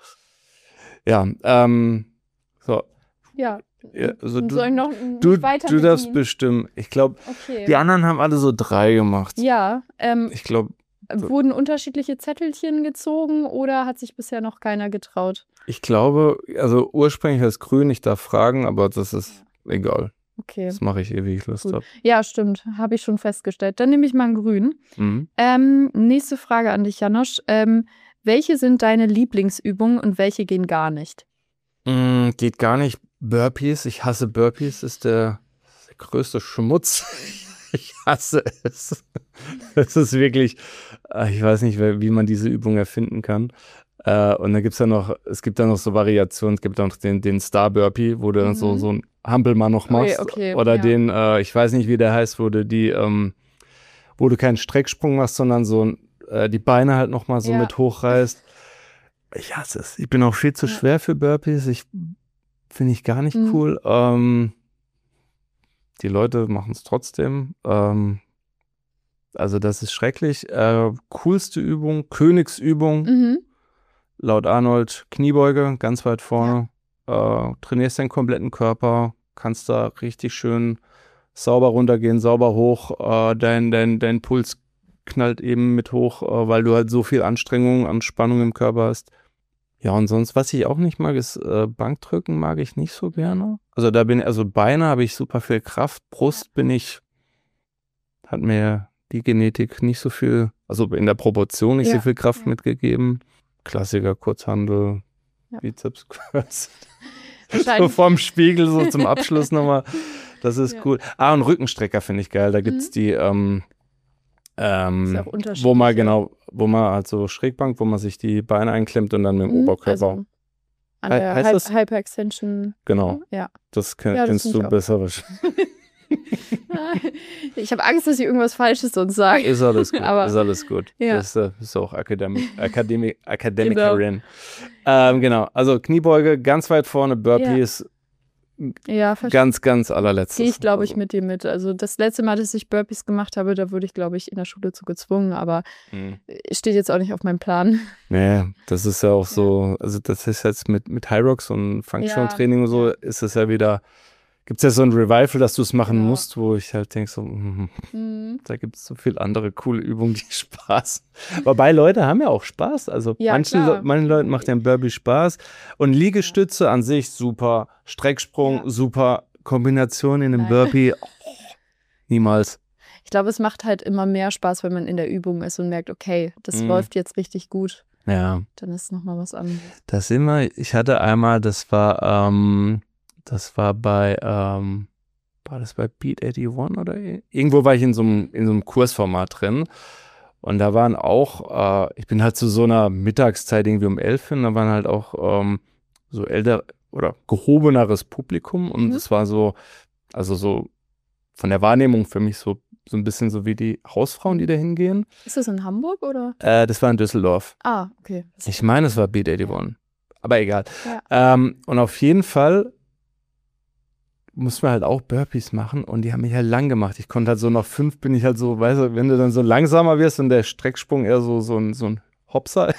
ja, ähm, so, ja. ja, also du, Soll ich noch du, nicht weiter du darfst bedienen? bestimmen. Ich glaube, Okay. die anderen haben alle so drei gemacht. Ja, ähm, Ich glaube, so. wurden unterschiedliche Zettelchen gezogen oder hat sich bisher noch keiner getraut? ich glaube, also ursprünglich war es grün, ich darf fragen, aber das ist egal. Okay. Das mache ich eh, wie ich Lust Gut. habe. Ja, stimmt. Habe ich schon festgestellt. Dann nehme ich mal einen grün. Mhm. Ähm, nächste Frage an dich, Janosch. Ähm, welche sind deine Lieblingsübungen und welche gehen gar nicht? Mm, geht gar nicht. Burpees, ich hasse Burpees, ist der, der größte Schmutz. Ich hasse es. Es ist wirklich, äh, ich weiß nicht, wie man diese Übung erfinden kann. Äh, und dann gibt es ja noch, es gibt da noch so Variationen, es gibt auch noch den, den Star Burpee, wo du dann so, Mhm. so einen Hampelmann noch machst. Okay, okay, Oder ja. den, äh, ich weiß nicht, wie der heißt, wo du die, ähm, wo du keinen Strecksprung machst, sondern so ein, äh, die Beine halt nochmal so Ja. mit hochreißt. Ich hasse es. Ich bin auch viel zu Ja. schwer für Burpees. Ich finde ich gar nicht Mhm. cool. Ähm, die Leute machen es trotzdem. Ähm, also das ist schrecklich. Äh, coolste Übung, Königsübung, Mhm. laut Arnold, Kniebeuge, ganz weit vorne. Äh, trainierst deinen kompletten Körper, kannst da richtig schön sauber runtergehen, sauber hoch. Äh, dein, dein, dein Puls knallt eben mit hoch, äh, weil du halt so viel Anstrengung, Anspannung im Körper hast. Ja, und sonst, was ich auch nicht mag, ist äh, Bankdrücken mag ich nicht so gerne. Also da bin also Beine habe ich super viel Kraft, Brust bin ich, hat mir die Genetik nicht so viel, also in der Proportion nicht Ja, so viel Kraft ja. mitgegeben. Klassiker, Kurzhandel, Ja. Bizeps Curls. So Wahrscheinlich. vorm Spiegel, so zum Abschluss nochmal. Das ist Ja. cool. Ah, und Rückenstrecker finde ich geil. Da gibt es Mhm. die, ähm, Ist ja ähm, auch unterschiedlich. wo man ja. genau, wo man halt so Schrägbank, wo man sich die Beine einklemmt und dann mit dem Mhm, Oberkörper. Also an He- der heißt Hy das? Hyperextension. Genau, Ja. das, kenn, Ja, das kennst finde du ich auch. besser. wahrscheinlich. Ich habe Angst, dass ich irgendwas Falsches sonst sage. Ist alles gut, Aber- ist alles gut. Ja. Das ist, äh, ist auch Akademik, Akademik, Akademikerin. Ähm, genau, also Kniebeuge ganz weit vorne, Burpees Ja, verstehe. ganz, ganz allerletztes. Gehe ich, glaube ich, Also, mit dir mit. Also das letzte Mal, dass ich Burpees gemacht habe, da wurde ich, glaube ich, in der Schule zu gezwungen, aber mh. steht jetzt auch nicht auf meinem Plan. Nee, das ist ja auch so, also das ist jetzt mit, mit High Rocks und Functional Ja, Training und so, ja. ist es ja wieder, gibt es ja so ein Revival, dass du es machen Genau. musst, wo ich halt denke so, mhm, Mhm. da gibt es so viele andere coole Übungen, die Spaß. Wobei Leute haben ja auch Spaß. Also Ja, manchen, klar. Le manchen Leuten macht ja ein Burpee Spaß. Und Liegestütze an sich super. Strecksprung Ja. super. Kombination in einem Nein. Burpee. Oh, niemals. Ich glaube, es macht halt immer mehr Spaß, wenn man in der Übung ist und merkt, okay, das Mhm. läuft jetzt richtig gut. Ja, Dann ist es nochmal was anderes. das immer. Ich hatte einmal, das war, ähm, das war bei, ähm, war das bei Beat einundachtzig oder ir- irgendwo war ich in so einem, in so einem Kursformat drin. Und da waren auch, äh, ich bin halt zu so einer Mittagszeit irgendwie um elf hin, da waren halt auch ähm, so älter oder gehobeneres Publikum und Mhm. es war so, also so von der Wahrnehmung für mich so, so ein bisschen so wie die Hausfrauen, die da hingehen. Ist das in Hamburg oder? Äh, das war in Düsseldorf. Ah, okay. Das- Ich meine, es war Beat einundachtzig. Aber egal. Ja. Ähm, und auf jeden Fall mussten wir halt auch Burpees machen und die haben mich halt lang gemacht. Ich konnte halt so nach fünf bin ich halt so, weißt du, wenn du dann so langsamer wirst und der Strecksprung eher so, so ein, so ein Hopser.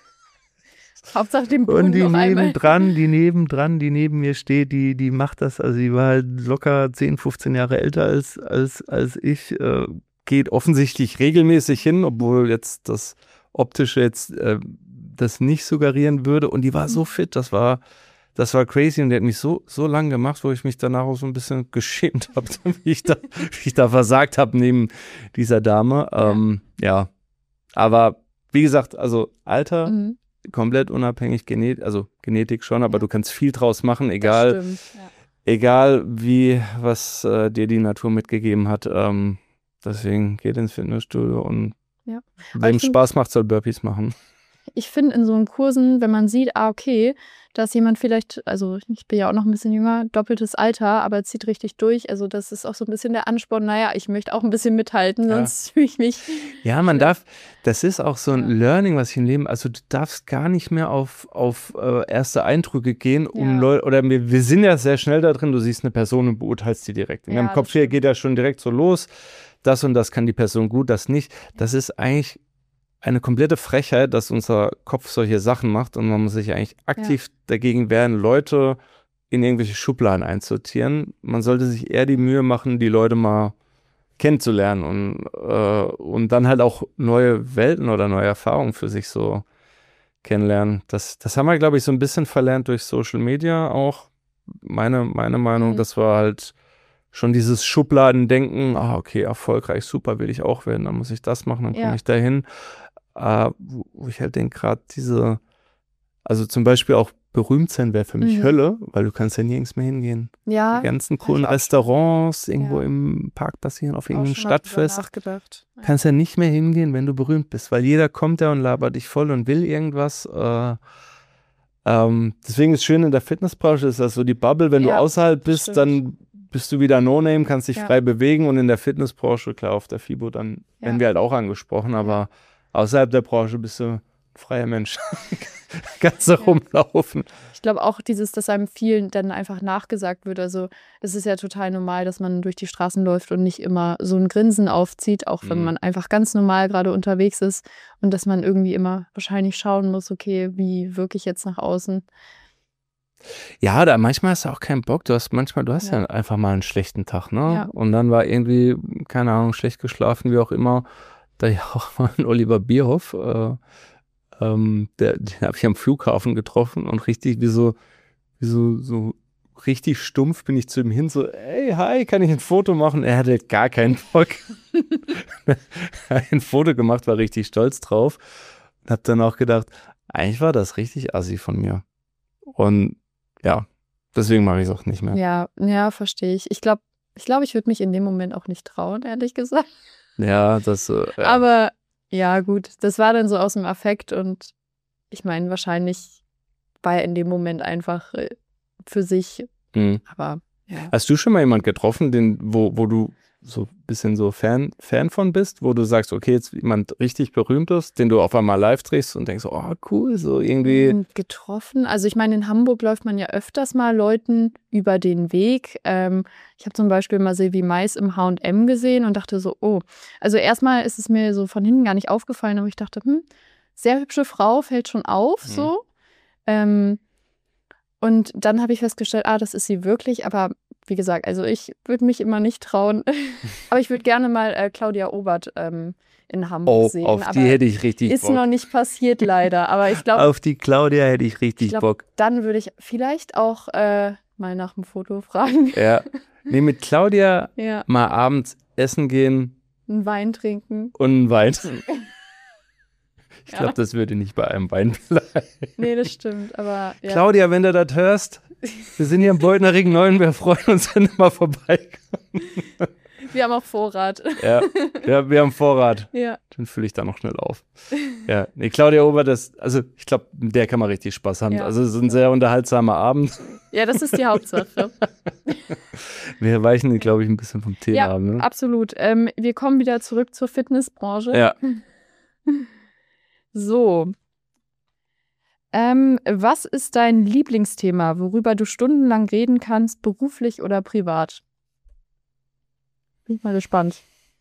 Hauptsache den Boden Und die noch einmal. nebendran, die nebendran, die neben mir steht, die, die macht das, also die war halt locker zehn, fünfzehn Jahre älter als, als, als ich, äh, geht offensichtlich regelmäßig hin, obwohl jetzt das Optische jetzt äh, das nicht suggerieren würde. Und die war so fit, das war, das war crazy und die hat mich so, so lang gemacht, wo ich mich danach auch so ein bisschen geschämt habe, wie ich da, wie ich da versagt habe neben dieser Dame. Ähm, ja, aber wie gesagt, also Alter, Mhm, komplett unabhängig, Genet also Genetik schon, aber Ja. du kannst viel draus machen, das egal, stimmt, ja. egal wie, was äh, dir die Natur mitgegeben hat. Ähm, deswegen geht ins Fitnessstudio und Ja. Aber wem ich find- Spaß macht, soll Burpees machen. Ich finde in so einen Kursen, wenn man sieht, ah, okay, da ist jemand vielleicht, also ich bin ja auch noch ein bisschen jünger, doppeltes Alter, aber zieht richtig durch. Also das ist auch so ein bisschen der Ansporn, naja, ich möchte auch ein bisschen mithalten, Ja. sonst fühle ich mich. Ja, man Ja. darf, das ist auch so ein Ja. Learning, was ich im Leben, also du darfst gar nicht mehr auf, auf äh, erste Eindrücke gehen, um Ja. Leute, oder wir, wir sind ja sehr schnell da drin, du siehst eine Person und beurteilst die direkt. In Ja, deinem das Kopf hier stimmt. geht ja schon direkt so los, das und das kann die Person gut, das nicht. Das ist eigentlich eine komplette Frechheit, dass unser Kopf solche Sachen macht und man muss sich eigentlich aktiv dagegen wehren, Leute in irgendwelche Schubladen einsortieren. Man sollte sich eher die Mühe machen, die Leute mal kennenzulernen und, äh, und dann halt auch neue Welten oder neue Erfahrungen für sich so kennenlernen. Das, das haben wir, glaube ich, so ein bisschen verlernt durch Social Media auch. Meine, meine Meinung, Mhm. das war halt schon dieses Schubladendenken, ah, okay, erfolgreich, super, will ich auch werden, dann muss ich das machen, dann komme Ja. ich dahin. Äh, wo, wo ich halt denke, gerade diese, also zum Beispiel auch berühmt sein wäre für mich Mhm. Hölle, weil du kannst ja nirgends mehr hingehen. Ja, Die ganzen hab ich coolen auch schon- Restaurants irgendwo Ja. im Park passieren, auf auch irgendeinem schon mal drüber Stadtfest. nachgedacht. Ja. Kannst ja nicht mehr hingehen, wenn du berühmt bist, weil jeder kommt da und labert dich voll und will irgendwas. Äh, ähm, deswegen ist schön in der Fitnessbranche, ist das so die Bubble, wenn du Ja, außerhalb das bist, stimmt. dann bist du wieder No-Name, kannst dich Ja. frei bewegen und in der Fitnessbranche, klar, auf der FIBO, dann Ja. werden wir halt auch angesprochen, aber außerhalb der Branche bist du ein freier Mensch. Kannst du rumlaufen. Ich glaube auch dieses, dass einem vielen dann einfach nachgesagt wird. Also es ist ja total normal, dass man durch die Straßen läuft und nicht immer so ein Grinsen aufzieht, auch wenn Mhm. man einfach ganz normal gerade unterwegs ist und dass man irgendwie immer wahrscheinlich schauen muss, okay, wie wirke ich jetzt nach außen. Ja, da manchmal hast du auch keinen Bock. Du hast manchmal, du hast ja, Ja. einfach mal einen schlechten Tag, ne? Ja. Und dann war irgendwie, keine Ahnung, schlecht geschlafen, wie auch immer. Da ja auch mal einen Oliver Bierhoff, äh, ähm, der, den habe ich am Flughafen getroffen und richtig wie so, wie so, so richtig stumpf bin ich zu ihm hin, so, ey, hi, kann ich ein Foto machen? Er hatte gar keinen Bock. Ein Foto gemacht, war richtig stolz drauf. Und hab dann auch gedacht, eigentlich war das richtig assi von mir. Und ja, deswegen mache ich es auch nicht mehr. Ja, ja, verstehe ich. Ich glaube, ich, glaub, ich würde mich in dem Moment auch nicht trauen, ehrlich gesagt. Ja, das. Äh, ja. Aber ja, gut, das war dann so aus dem Affekt und ich meine, wahrscheinlich war er in dem Moment einfach äh, für sich. Mhm. Aber ja. Hast du schon mal jemanden getroffen, den, wo, wo du so ein bisschen so Fan, Fan von bist, wo du sagst, okay, jetzt jemand richtig Berühmtes, den du auf einmal live drehst und denkst, oh cool, so irgendwie. Getroffen. Also ich meine, in Hamburg läuft man ja öfters mal Leuten über den Weg. Ähm, ich habe zum Beispiel mal Sylvie Mais im H und M gesehen und dachte so, oh. Also erstmal ist es mir so von hinten gar nicht aufgefallen, aber ich dachte, hm, sehr hübsche Frau, fällt schon auf, mhm. so. Ähm, und dann habe ich festgestellt, ah, das ist sie wirklich, aber wie gesagt, also ich würde mich immer nicht trauen. Aber ich würde gerne mal äh, Claudia Obert ähm, in Hamburg oh, sehen. Auf aber die hätte ich richtig ist Bock. Ist noch nicht passiert, leider. Aber ich glaube. Auf die Claudia hätte ich richtig ich glaub, Bock. Dann würde ich vielleicht auch äh, mal nach dem Foto fragen. Ja. Nee, mit Claudia ja. mal abends essen gehen. Einen Wein trinken. Und einen Wein trinken. Ich glaube, ja. das würde nicht bei einem Wein bleiben. Nee, das stimmt. Aber ja. Claudia, wenn du das hörst, wir sind hier im Beutner Ring neun, wir freuen uns, wenn du mal vorbeikommst. Wir haben auch Vorrat. Ja, wir, wir haben Vorrat. Ja. Den fülle ich da noch schnell auf. Ja, nee, Claudia Obert, das, also ich glaube, mit der kann man richtig Spaß haben. Ja. Also es ist ein sehr unterhaltsamer Abend. Ja, das ist die Hauptsache. Wir weichen, glaube ich, ein bisschen vom Thema ja, ab. Ne? Absolut. Ähm, wir kommen wieder zurück zur Fitnessbranche. Ja. So. Ähm, was ist dein Lieblingsthema, worüber du stundenlang reden kannst, beruflich oder privat? Bin ich mal gespannt.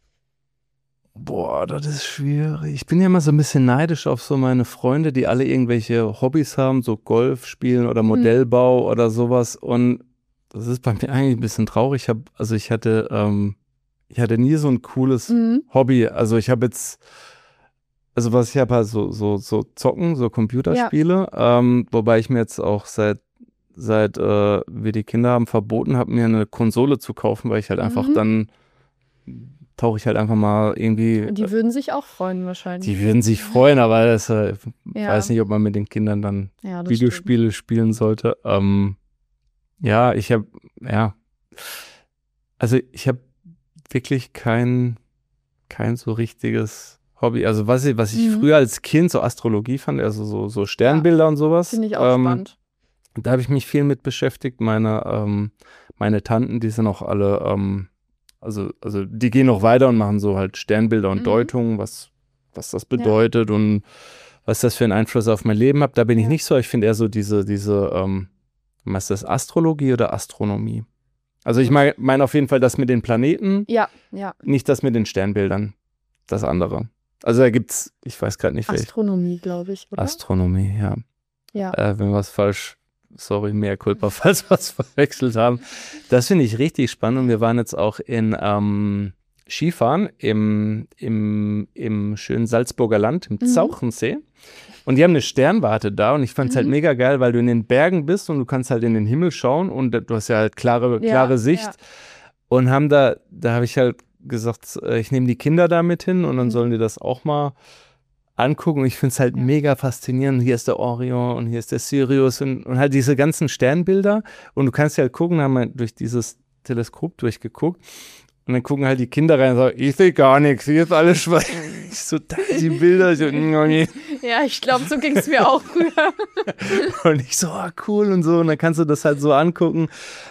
Boah, das ist schwierig. Ich bin ja immer so ein bisschen neidisch auf so meine Freunde, die alle irgendwelche Hobbys haben, so Golf spielen oder Modellbau mhm. oder sowas. Und das ist bei mir eigentlich ein bisschen traurig. Ich hab, also ich hatte, ähm, ich hatte nie so ein cooles mhm. Hobby. Also ich habe jetzt Also was ich habe halt so, so, so Zocken, so Computerspiele, ja. ähm, wobei ich mir jetzt auch seit, seit äh, wir die Kinder haben, verboten habe, mir eine Konsole zu kaufen, weil ich halt mhm. einfach dann, tauche ich halt einfach mal irgendwie. Die würden sich auch freuen wahrscheinlich. Die würden sich freuen, aber das, äh, ja. weiß nicht, ob man mit den Kindern dann ja, Videospiele stimmt. spielen sollte. Ähm, ja, ich habe, ja, also ich habe wirklich kein, kein so richtiges Hobby, also was ich, was ich mhm. früher als Kind so Astrologie fand, also so, so Sternbilder ja, und sowas. Finde ich auch ähm, spannend. Da habe ich mich viel mit beschäftigt. Meine, ähm, meine Tanten, die sind auch alle, ähm, also, also die gehen noch weiter und machen so halt Sternbilder und mhm. Deutungen, was, was das bedeutet ja. und was das für einen Einfluss auf mein Leben hat. Da bin ich ja. nicht so. Ich finde eher so diese, diese, ähm, was ist das, Astrologie oder Astronomie? Also ich meine mein auf jeden Fall das mit den Planeten, ja, ja. nicht das mit den Sternbildern, das andere. Also da gibt's, ich weiß gerade nicht, welche. Astronomie, glaube ich, oder? Astronomie, ja. Ja. Äh, wenn wir was falsch, sorry, mehr Culpa, falls wir was verwechselt haben. Das finde ich richtig spannend und wir waren jetzt auch in ähm, Skifahren im, im, im schönen Salzburger Land, im mhm. Zauchensee. Und die haben eine Sternwarte da und ich fand es mhm. halt mega geil, weil du in den Bergen bist und du kannst halt in den Himmel schauen und du hast ja halt klare, klare ja, Sicht. Ja. Und haben da, da habe ich halt gesagt, ich nehme die Kinder da mit hin und dann mhm. sollen die das auch mal angucken. Und ich finde es halt ja. mega faszinierend. Hier ist der Orion und hier ist der Sirius und, und halt diese ganzen Sternbilder. Und du kannst ja halt gucken, haben wir durch dieses Teleskop durchgeguckt. Und dann gucken halt die Kinder rein und sagen, ich sehe gar nichts, hier ist alles schwarz. Ich so, da die Bilder. So, ja, ich glaube, so ging es mir auch früher. Und ich so, ah, cool und so. Und dann kannst du das halt so angucken.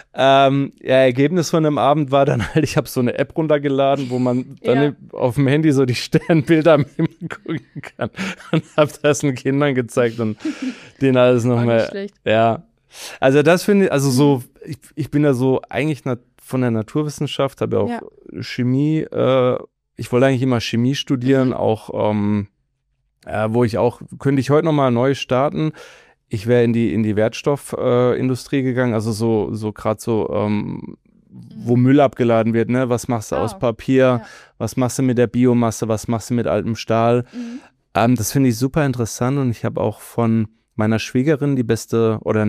Ähm, ja, Ergebnis von dem Abend war dann halt, ich habe so eine App runtergeladen, wo man dann ja. auf dem Handy so die Sternbilder am Himmel gucken kann. Und habe das den Kindern gezeigt und denen alles noch mehr. Schlecht. Ja, also das finde ich, also so, ich, ich bin ja so eigentlich nat- von der Naturwissenschaft, habe ja auch ja. Chemie, äh, ich wollte eigentlich immer Chemie studieren, mhm. auch, ähm, äh, wo ich auch, könnte ich heute nochmal neu starten. Ich wäre in die, in die Wertstoffindustrie äh, gegangen, also so, so gerade so, ähm, wo Müll abgeladen wird, ne? Was machst du oh. aus Papier? Ja. Was machst du mit der Biomasse? Was machst du mit altem Stahl? Mhm. Ähm, das finde ich super interessant und ich habe auch von meiner Schwägerin die beste oder eine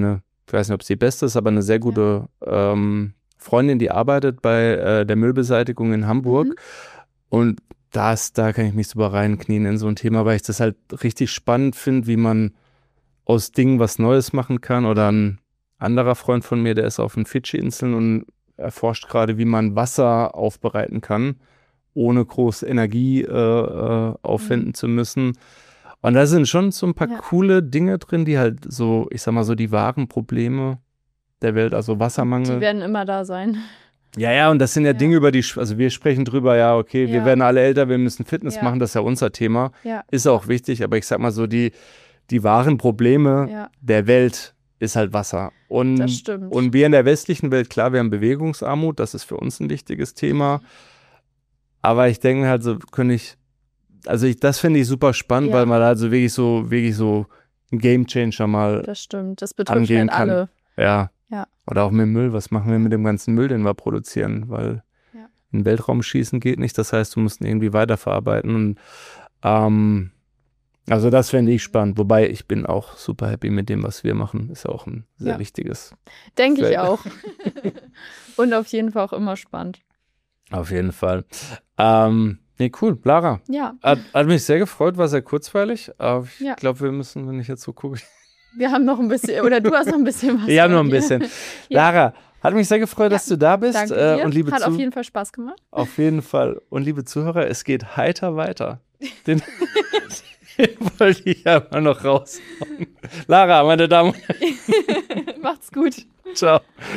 ich weiß nicht, ob es die beste ist, aber eine sehr gute ja. ähm, Freundin, die arbeitet bei äh, der Müllbeseitigung in Hamburg. Mhm. Und das, da kann ich mich super reinknien in so ein Thema, weil ich das halt richtig spannend finde, wie man aus Dingen was Neues machen kann. Oder ein anderer Freund von mir, der ist auf den Fidschi-Inseln und erforscht gerade, wie man Wasser aufbereiten kann, ohne groß Energie äh, aufwenden mhm. zu müssen. Und da sind schon so ein paar ja. coole Dinge drin, die halt so, ich sag mal so, die wahren Probleme der Welt, also Wassermangel. Die werden immer da sein. Ja, ja, und das sind ja, ja. Dinge, über die, also wir sprechen drüber, ja, okay, ja. wir werden alle älter, wir müssen Fitness ja. machen, das ist ja unser Thema. Ja. Ist auch wichtig, aber ich sag mal so, die, die wahren Probleme ja. der Welt ist halt Wasser. Und, das stimmt. Und wir in der westlichen Welt, klar, wir haben Bewegungsarmut, das ist für uns ein wichtiges Thema. Aber ich denke mir halt so, könnte ich, also ich, das finde ich super spannend, ja. weil man halt so wirklich so, wirklich so ein Gamechanger mal das stimmt, das betrifft angehen halt alle. Kann. Ja. ja. Oder auch mit Müll, was machen wir mit dem ganzen Müll, den wir produzieren? Weil ja. in den Weltraum schießen geht nicht, das heißt, du musst ihn irgendwie weiterverarbeiten. Und, ähm, also das fände ich spannend, wobei ich bin auch super happy mit dem, was wir machen. Ist ja auch ein sehr ja. wichtiges. Denke ich auch. Und auf jeden Fall auch immer spannend. Auf jeden Fall. Ähm, nee, cool. Lara. Ja. Hat, hat mich sehr gefreut, war sehr kurzweilig. Aber ich ja. glaube, wir müssen, wenn ich jetzt so gucke. Wir haben noch ein bisschen, oder du hast noch ein bisschen was. Ich habe noch ein bisschen. ja. Lara, hat mich sehr gefreut, ja. dass du da bist. Danke dir. Äh, und liebe hat Zuh- auf jeden Fall Spaß gemacht. Auf jeden Fall. Und liebe Zuhörer, es geht heiter weiter. Den, den wollte ich ja mal noch raushauen. Lara, meine Damen und Herren. Macht's gut. Ciao.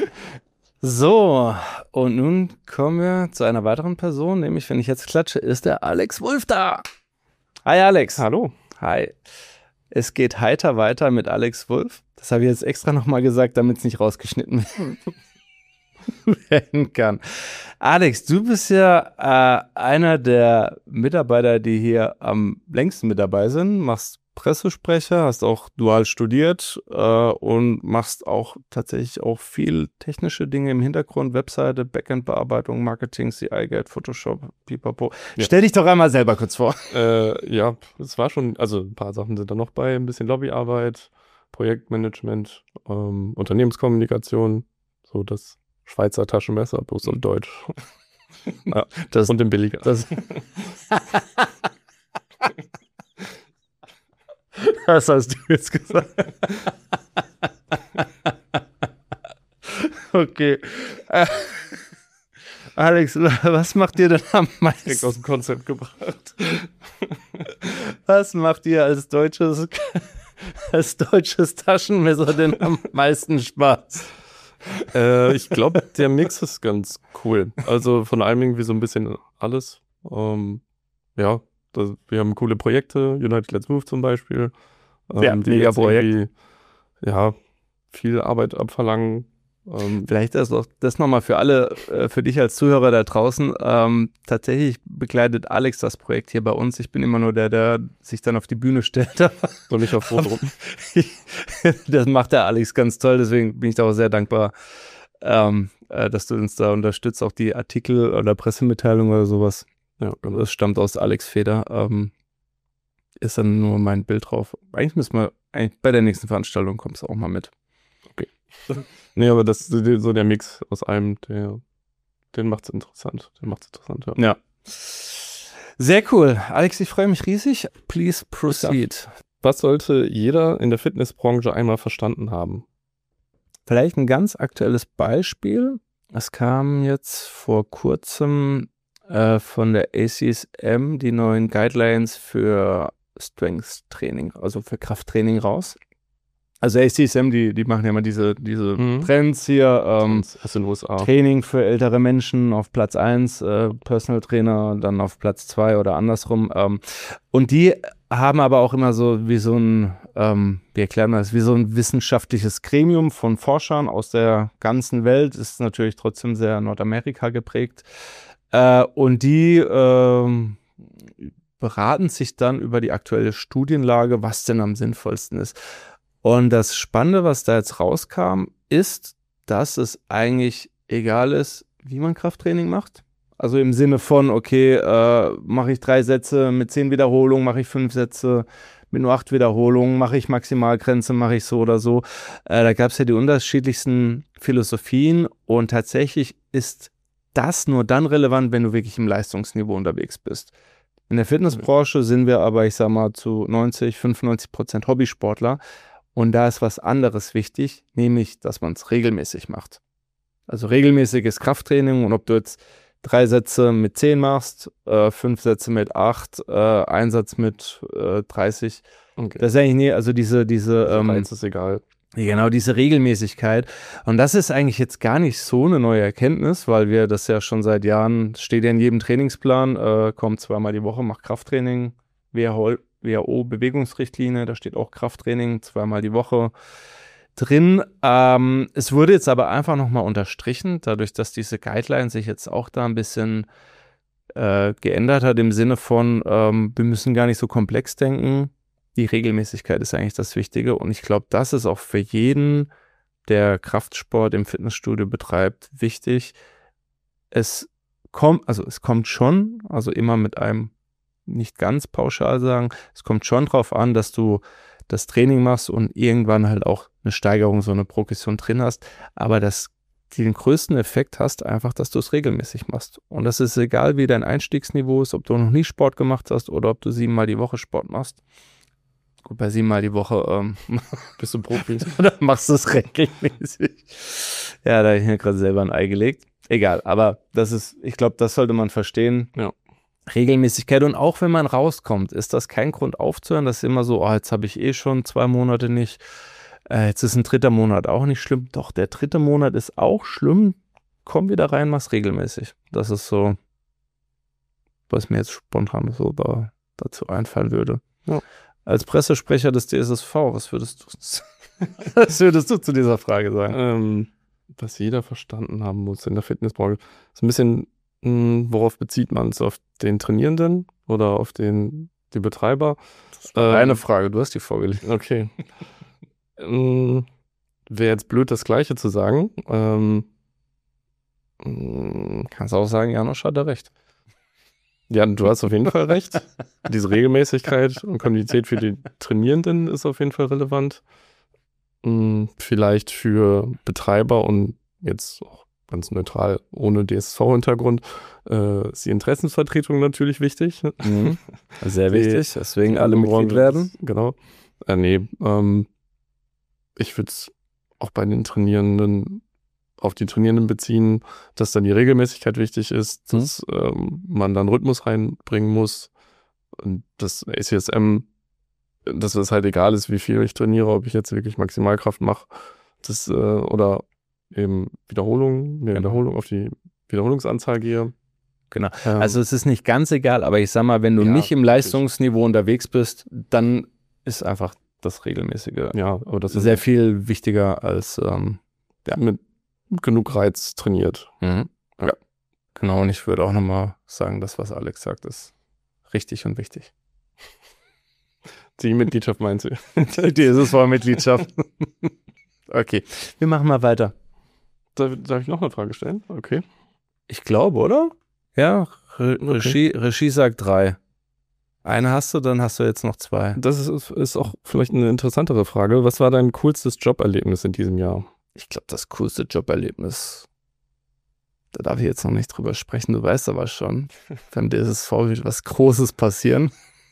So, und nun kommen wir zu einer weiteren Person, nämlich, wenn ich jetzt klatsche, ist der Alex Wulff da. Hi Alex. Hallo. Hi. Es geht heiter weiter mit Alex Wulff. Das habe ich jetzt extra nochmal gesagt, damit es nicht rausgeschnitten werden kann. Alex, du bist ja äh, einer der Mitarbeiter, die hier am längsten mit dabei sind, machst Pressesprecher, hast auch dual studiert äh, und machst auch tatsächlich auch viel technische Dinge im Hintergrund, Webseite, Backend-Bearbeitung, Marketing, C I-Guide, Photoshop, pipapo. Ja. Stell dich doch einmal selber kurz vor. Äh, ja, es war schon, also ein paar Sachen sind da noch bei, ein bisschen Lobbyarbeit, Projektmanagement, ähm, Unternehmenskommunikation, so das Schweizer Taschenmesser, bloß auf Deutsch. ja, das, und im Billiger. Das Das hast du jetzt gesagt. Okay. Äh, Alex, was macht dir denn am meisten? Direkt aus dem Konzept gebracht. Was macht dir als deutsches, als deutsches Taschenmesser denn am meisten Spaß? Äh, ich glaube, der Mix ist ganz cool. Also von allem irgendwie so ein bisschen alles. Ähm, ja. Das, wir haben coole Projekte, United Let's Move zum Beispiel, ähm, ja, die mega jetzt Projekt. Ja, viel Arbeit abverlangen. Ähm, Vielleicht ist auch das nochmal für alle, äh, für dich als Zuhörer da draußen. Ähm, tatsächlich begleitet Alex das Projekt hier bei uns. Ich bin immer nur der, der sich dann auf die Bühne stellt. Soll ich auch froh drum. Das macht der Alex ganz toll, deswegen bin ich da auch sehr dankbar, ähm, äh, dass du uns da unterstützt, auch die Artikel oder Pressemitteilungen oder sowas. Ja, das stammt aus Alex Feder. Ähm, ist dann nur mein Bild drauf. Eigentlich müssen wir, eigentlich bei der nächsten Veranstaltung kommst du auch mal mit. Okay. Nee, aber das ist so der Mix aus allem, der, den macht's interessant. Den macht's interessant, ja. Ja. Sehr cool. Alex, ich freue mich riesig. Please proceed. Was sollte jeder in der Fitnessbranche einmal verstanden haben? Vielleicht ein ganz aktuelles Beispiel. Es kam jetzt vor kurzem äh, von der A C S M die neuen Guidelines für Strength Training, also für Krafttraining raus. Also A C S M, die, die machen ja immer diese, diese mhm. Trends hier. Ähm, aus den U S A. Training für ältere Menschen auf Platz eins, äh, Personal Trainer dann auf Platz zwei oder andersrum. Ähm, und die haben aber auch immer so wie so ein, ähm, wie erklären wir das, wie so ein wissenschaftliches Gremium von Forschern aus der ganzen Welt, ist natürlich trotzdem sehr Nordamerika geprägt. Äh, und die ähm, beraten sich dann über die aktuelle Studienlage, was denn am sinnvollsten ist. Und das Spannende, was da jetzt rauskam, ist, dass es eigentlich egal ist, wie man Krafttraining macht. Also im Sinne von, okay, äh, mache ich drei Sätze mit zehn Wiederholungen, mache ich fünf Sätze mit nur acht Wiederholungen, mache ich Maximalgrenze, mache ich so oder so. Äh, da gab es ja die unterschiedlichsten Philosophien und tatsächlich ist das nur dann relevant, wenn du wirklich im Leistungsniveau unterwegs bist. In der Fitnessbranche sind wir aber, ich sag mal, zu neunzig, fünfundneunzig Prozent Hobbysportler und da ist was anderes wichtig, nämlich, dass man es regelmäßig macht. Also regelmäßiges Krafttraining und ob du jetzt drei Sätze mit zehn machst, äh, fünf Sätze mit acht, äh, ein Satz mit äh, dreißig. Okay. Das ist eigentlich nie, also diese, diese ähm, Reiz ist egal. Genau, diese Regelmäßigkeit. Und das ist eigentlich jetzt gar nicht so eine neue Erkenntnis, weil wir das ja schon seit Jahren, steht ja in jedem Trainingsplan, äh, kommt zweimal die Woche, macht Krafttraining, W H O-Bewegungsrichtlinie, da steht auch Krafttraining, zweimal die Woche drin. Ähm, es wurde jetzt aber einfach nochmal unterstrichen, dadurch, dass diese Guideline sich jetzt auch da ein bisschen äh, geändert hat, im Sinne von, ähm, wir müssen gar nicht so komplex denken. Die Regelmäßigkeit ist eigentlich das Wichtige und ich glaube, das ist auch für jeden, der Kraftsport im Fitnessstudio betreibt, wichtig. Es kommt, also es kommt schon, also immer mit einem nicht ganz pauschal sagen, es kommt schon drauf an, dass du das Training machst und irgendwann halt auch eine Steigerung, so eine Progression drin hast, aber das den größten Effekt hast einfach, dass du es regelmäßig machst. Und das ist egal, wie dein Einstiegsniveau ist, ob du noch nie Sport gemacht hast oder ob du siebenmal die Woche Sport machst. Gut, bei siebenmal die Woche ähm, bist du Profi. Oder machst du es regelmäßig. Ja, da habe ich mir gerade selber ein Ei gelegt. Egal, aber das ist, ich glaube, das sollte man verstehen. Ja. Regelmäßigkeit und auch wenn man rauskommt, ist das kein Grund aufzuhören. Das ist immer so, oh, jetzt habe ich eh schon zwei Monate nicht. Äh, jetzt ist ein dritter Monat auch nicht schlimm. Doch, der dritte Monat ist auch schlimm. Komm wieder rein, mach's regelmäßig. Das ist so, was mir jetzt spontan so da, dazu einfallen würde. Ja. Als Pressesprecher des D S S V, was würdest du, was würdest du zu dieser Frage sagen? Ähm, was jeder verstanden haben muss in der Fitnessbranche. Ist ein bisschen, mh, worauf bezieht man es? Auf den Trainierenden oder auf den die Betreiber? Das war ähm, eine Frage, du hast die vorgelesen. Okay. ähm, Wäre jetzt blöd, das Gleiche zu sagen. Ähm, Kannst auch sagen, Janosch hat da recht. Ja, du hast auf jeden Fall recht. Diese Regelmäßigkeit und Kontinuität für die Trainierenden ist auf jeden Fall relevant. Vielleicht für Betreiber und jetzt auch ganz neutral ohne D S V-Hintergrund äh, ist die Interessenvertretung natürlich wichtig. Mhm. Sehr die, wichtig, deswegen die alle Mitglied werden. Genau. Äh, nee, ähm, ich würde es auch bei den Trainierenden auf die Trainierenden beziehen, dass dann die Regelmäßigkeit wichtig ist, Mhm. dass ähm, man dann Rhythmus reinbringen muss und das A C S M, dass es halt egal ist, wie viel ich trainiere, ob ich jetzt wirklich Maximalkraft mache, das äh, oder eben Wiederholung, mehr Genau. Wiederholung auf die Wiederholungsanzahl gehe. Genau. Ähm, Also es ist nicht ganz egal, aber ich sag mal, wenn du Ja, nicht im natürlich. Leistungsniveau unterwegs bist, dann ist einfach das Regelmäßige ja, aber das ist sehr viel wichtiger als ähm, mit genug Reiz trainiert. mhm. Ja. Ja. Genau, und ich würde auch nochmal sagen, das, was Alex sagt, ist richtig und wichtig. Die Mitgliedschaft meinst du? Die S S V-Mitgliedschaft. Okay, wir machen mal weiter. Darf, darf ich noch eine Frage stellen? Okay. Ich glaube, oder? Ja, Re Okay. Regie, Regie sagt drei. Eine hast du, dann hast du jetzt noch zwei. Das ist, ist auch vielleicht eine interessantere Frage. Was war dein coolstes Joberlebnis in diesem Jahr? Ich glaube, das coolste Joberlebnis, da darf ich jetzt noch nicht drüber sprechen, du weißt aber schon, beim D S S V wird was Großes passieren.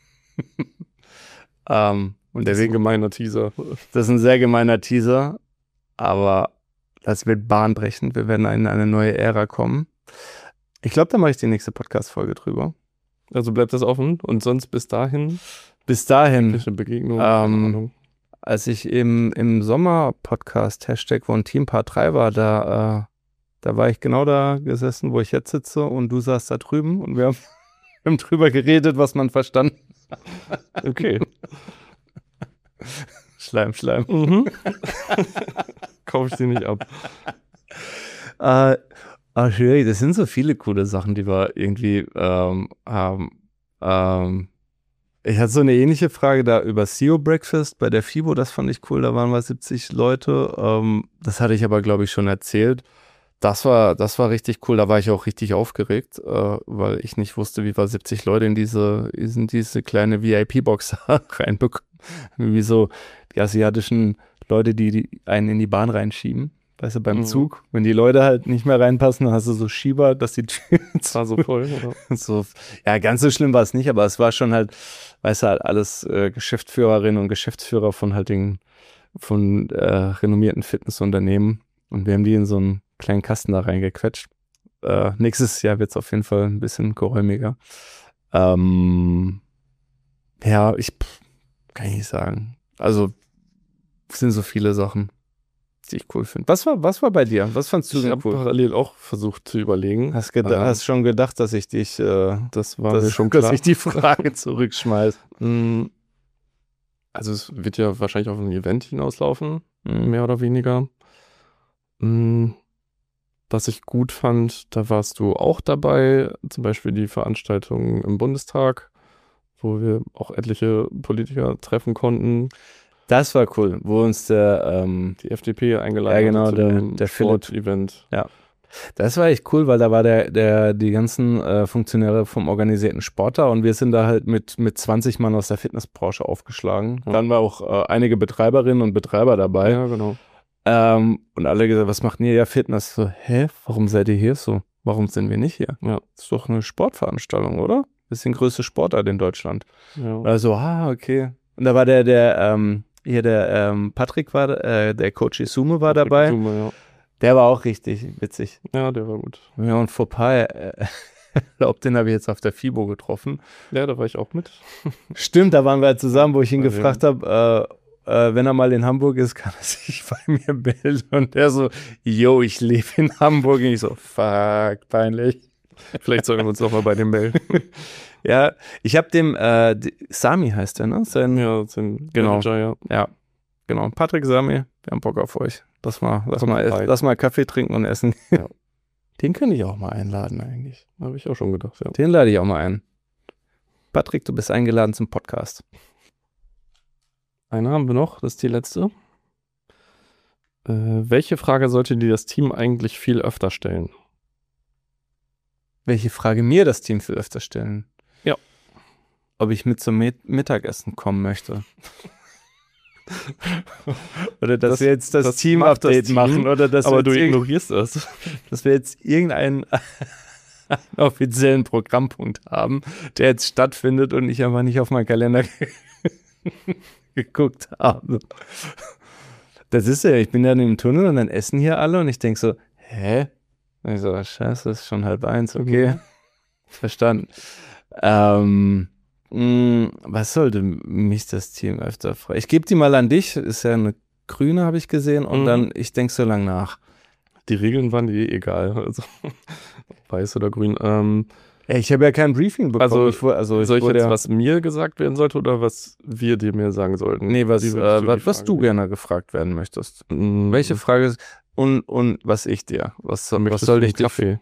ähm, und Der deswegen, gemeiner Teaser. das ist ein sehr gemeiner Teaser, aber das wird bahnbrechend. Wir werden in eine neue Ära kommen. Ich glaube, da mache ich die nächste Podcast-Folge drüber. Also bleibt das offen und sonst bis dahin Bis dahin, eine Begegnung. Ähm, keine Ahnung. als ich im, im Sommer-Podcast Hashtag One Team Part drei war, da, äh, da war ich genau da gesessen, wo ich jetzt sitze und du saßt da drüben und wir haben, wir haben drüber geredet, was man verstanden. Okay. Schleim, Schleim. Mhm. Kaufe ich dir nicht ab. Äh, ah, schwierig, das sind so viele coole Sachen, die wir irgendwie ähm, haben. Ähm, ich hatte so eine ähnliche Frage da über C E O Breakfast bei der FIBO, das fand ich cool, da waren wir siebzig Leute. Ähm, das hatte ich aber, glaube ich, schon erzählt. Das war, das war richtig cool. Da war ich auch richtig aufgeregt, äh, weil ich nicht wusste, wie wir siebzig Leute in diese, in diese kleine V I P-Box reinbekommen. Wie so die asiatischen Leute, die, die einen in die Bahn reinschieben. Weißt du, beim Mhm. Zug, wenn die Leute halt nicht mehr reinpassen, dann hast du so Schieber, dass die Tür Das war so voll, oder? so, ja, ganz so schlimm war es nicht, aber es war schon halt, weißt du, halt alles äh, Geschäftsführerinnen und Geschäftsführer von halt den, von äh, renommierten Fitnessunternehmen. Und wir haben die in so einen kleinen Kasten da reingequetscht. Äh, nächstes Jahr wird es auf jeden Fall ein bisschen geräumiger. Ähm, ja, ich pff, kann ich nicht sagen. Also, es sind so viele Sachen, die ich cool finde. Was war, was war bei dir? Was fandst du Ich denn habe cool? parallel auch versucht zu überlegen. Hast, geda- Ähm, hast schon gedacht, dass ich dich, äh, Das war dass, mir schon dass klar. ich die Frage zurückschmeiß. Mm, Also es wird ja wahrscheinlich auf ein Event hinauslaufen, Mhm. mehr oder weniger. Mm, Was ich gut fand, da warst du auch dabei, zum Beispiel die Veranstaltung im Bundestag, wo wir auch etliche Politiker treffen konnten, Das war cool, wo uns der, ähm, die F D P eingeladen Ja, genau, hatte zu der- dem der Philipp. Sport-Event. das war echt cool, weil da war der, der, die ganzen äh, Funktionäre vom organisierten Sport da und wir sind da halt mit, mit zwanzig Mann aus der Fitnessbranche aufgeschlagen. Ja. Dann war auch äh, einige Betreiberinnen und Betreiber dabei. Ja, genau. Ähm, und alle gesagt, was macht ihr? Ja, Fitness. So, hä, warum seid ihr hier so? Warum sind wir nicht hier? Ja. Das ist doch eine Sportveranstaltung, oder? Das ist die größte Sportart in Deutschland. Ja. Also, ah, okay. Und da war der, der, ähm, hier der ähm, Patrick war, äh, der Coach Isume war dabei. Zuma, ja. Der war auch richtig witzig. ja, der war gut. Ja, und Fauxpas, äh, ich glaube, den habe ich jetzt auf der FIBO getroffen. Ja, da war ich auch mit. Stimmt, da waren wir halt zusammen, wo ich ihn Ja. gefragt habe, äh, äh, wenn er mal in Hamburg ist, kann er sich bei mir melden. Und der so, yo, ich lebe in Hamburg. Und ich so, fuck, peinlich. Vielleicht sollten wir uns noch mal bei dem melden. Ja, ich habe dem, äh, die- Sami heißt der, ne? Sein, Ja, das sind Genau. Manager, ja. Ja, genau. Patrick, Sami, wir haben Bock auf euch. Lass mal, lass Kommt mal, vorbei. lass mal Kaffee trinken und essen. Ja. Den könnte ich auch mal einladen eigentlich. Habe ich auch schon gedacht, ja. Den lade ich auch mal ein. Patrick, du bist eingeladen zum Podcast. Eine haben wir noch, das ist die letzte. Äh, welche Frage sollte dir das Team eigentlich viel öfter stellen? Welche Frage mir das Team viel öfter stellen? Ja. Ob ich mit zum Met- Mittagessen kommen möchte. Oder dass Das- wir jetzt das, das Team-Update macht das Team, machen. Oder dass, Aber wir du jetzt irg- ignorierst das. dass wir jetzt irgendeinen einen offiziellen Programmpunkt haben, der jetzt stattfindet und ich aber nicht auf meinen Kalender geguckt habe. Das ist ja, ich bin ja in dem Tunnel und dann essen hier alle und ich denke so, hä? Und ich so, scheiße, ist schon halb eins, okay. Verstanden. Ähm, mh, was sollte mich das Team öfter fragen? Ich gebe die mal an dich, ist ja eine grüne, habe ich gesehen, und Mhm. dann, ich denke so lang nach. Die Regeln waren dir eh egal. Also weiß oder grün. Ähm, Ja, ich habe ja kein Briefing bekommen. Also, ich, wurde- also ich soll ich wurde jetzt, ja, was mir gesagt werden sollte oder was wir dir mir sagen sollten? nee, was, Wie äh, würdest du was, die was Frage du nehmen? gerne gefragt werden möchtest. Mm, Welche Frage ist, und, und was ich dir? Was, soll- was möchtest soll du ich einen dir? Kaffee?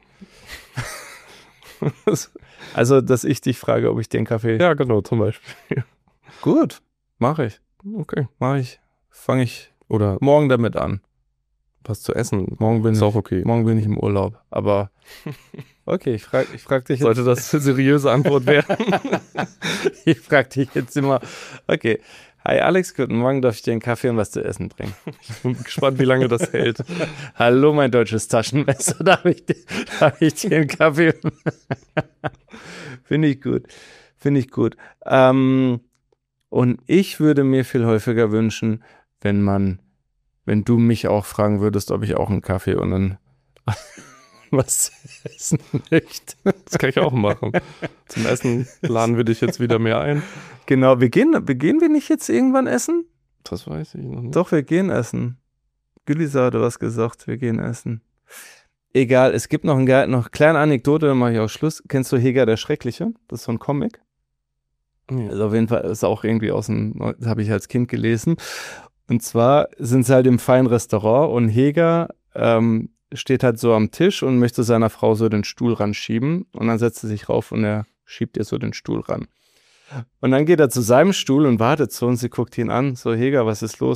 Also, dass ich dich frage, ob ich den Kaffee. Ja, genau, zum Beispiel. Gut, mache ich. Okay. Mache ich. Fange ich Oder morgen damit an. was zu essen. Morgen bin Ist ich, auch okay. morgen bin ich im Urlaub. Aber okay, ich frage ich frag dich jetzt. Sollte das eine seriöse Antwort werden? Ich frage dich jetzt immer. Okay. Hi Alex, guten Morgen, darf ich dir einen Kaffee und was zu essen bringen? Ich bin gespannt, wie lange das hält. Hallo, mein deutsches Taschenmesser, darf ich, dir- darf ich dir einen Kaffee? Finde ich gut. Finde ich gut. Ähm, und ich würde mir viel häufiger wünschen, wenn man, wenn du mich auch fragen würdest, ob ich auch einen Kaffee und dann was zu essen möchte. Das kann ich auch machen. Zum Essen laden wir dich jetzt wieder mehr ein. Genau, wir gehen, wir gehen wir nicht jetzt irgendwann essen? Das weiß ich noch nicht. Doch, wir gehen essen. Gülisa hatte was gesagt, wir gehen essen. Egal, es gibt noch, ein, ge- noch eine kleine Anekdote, dann mache ich auch Schluss. Kennst du Heger der Schreckliche? Das ist so ein Comic. Ja. Also auf jeden Fall ist auch irgendwie aus dem, das habe ich als Kind gelesen. Und zwar sind sie halt im feinen Restaurant und Heger ähm, steht halt so am Tisch und möchte seiner Frau so den Stuhl ranschieben. Und dann setzt sie sich rauf und er schiebt ihr so den Stuhl ran. Und dann geht er zu seinem Stuhl und wartet so und sie guckt ihn an. So, Heger, was ist los?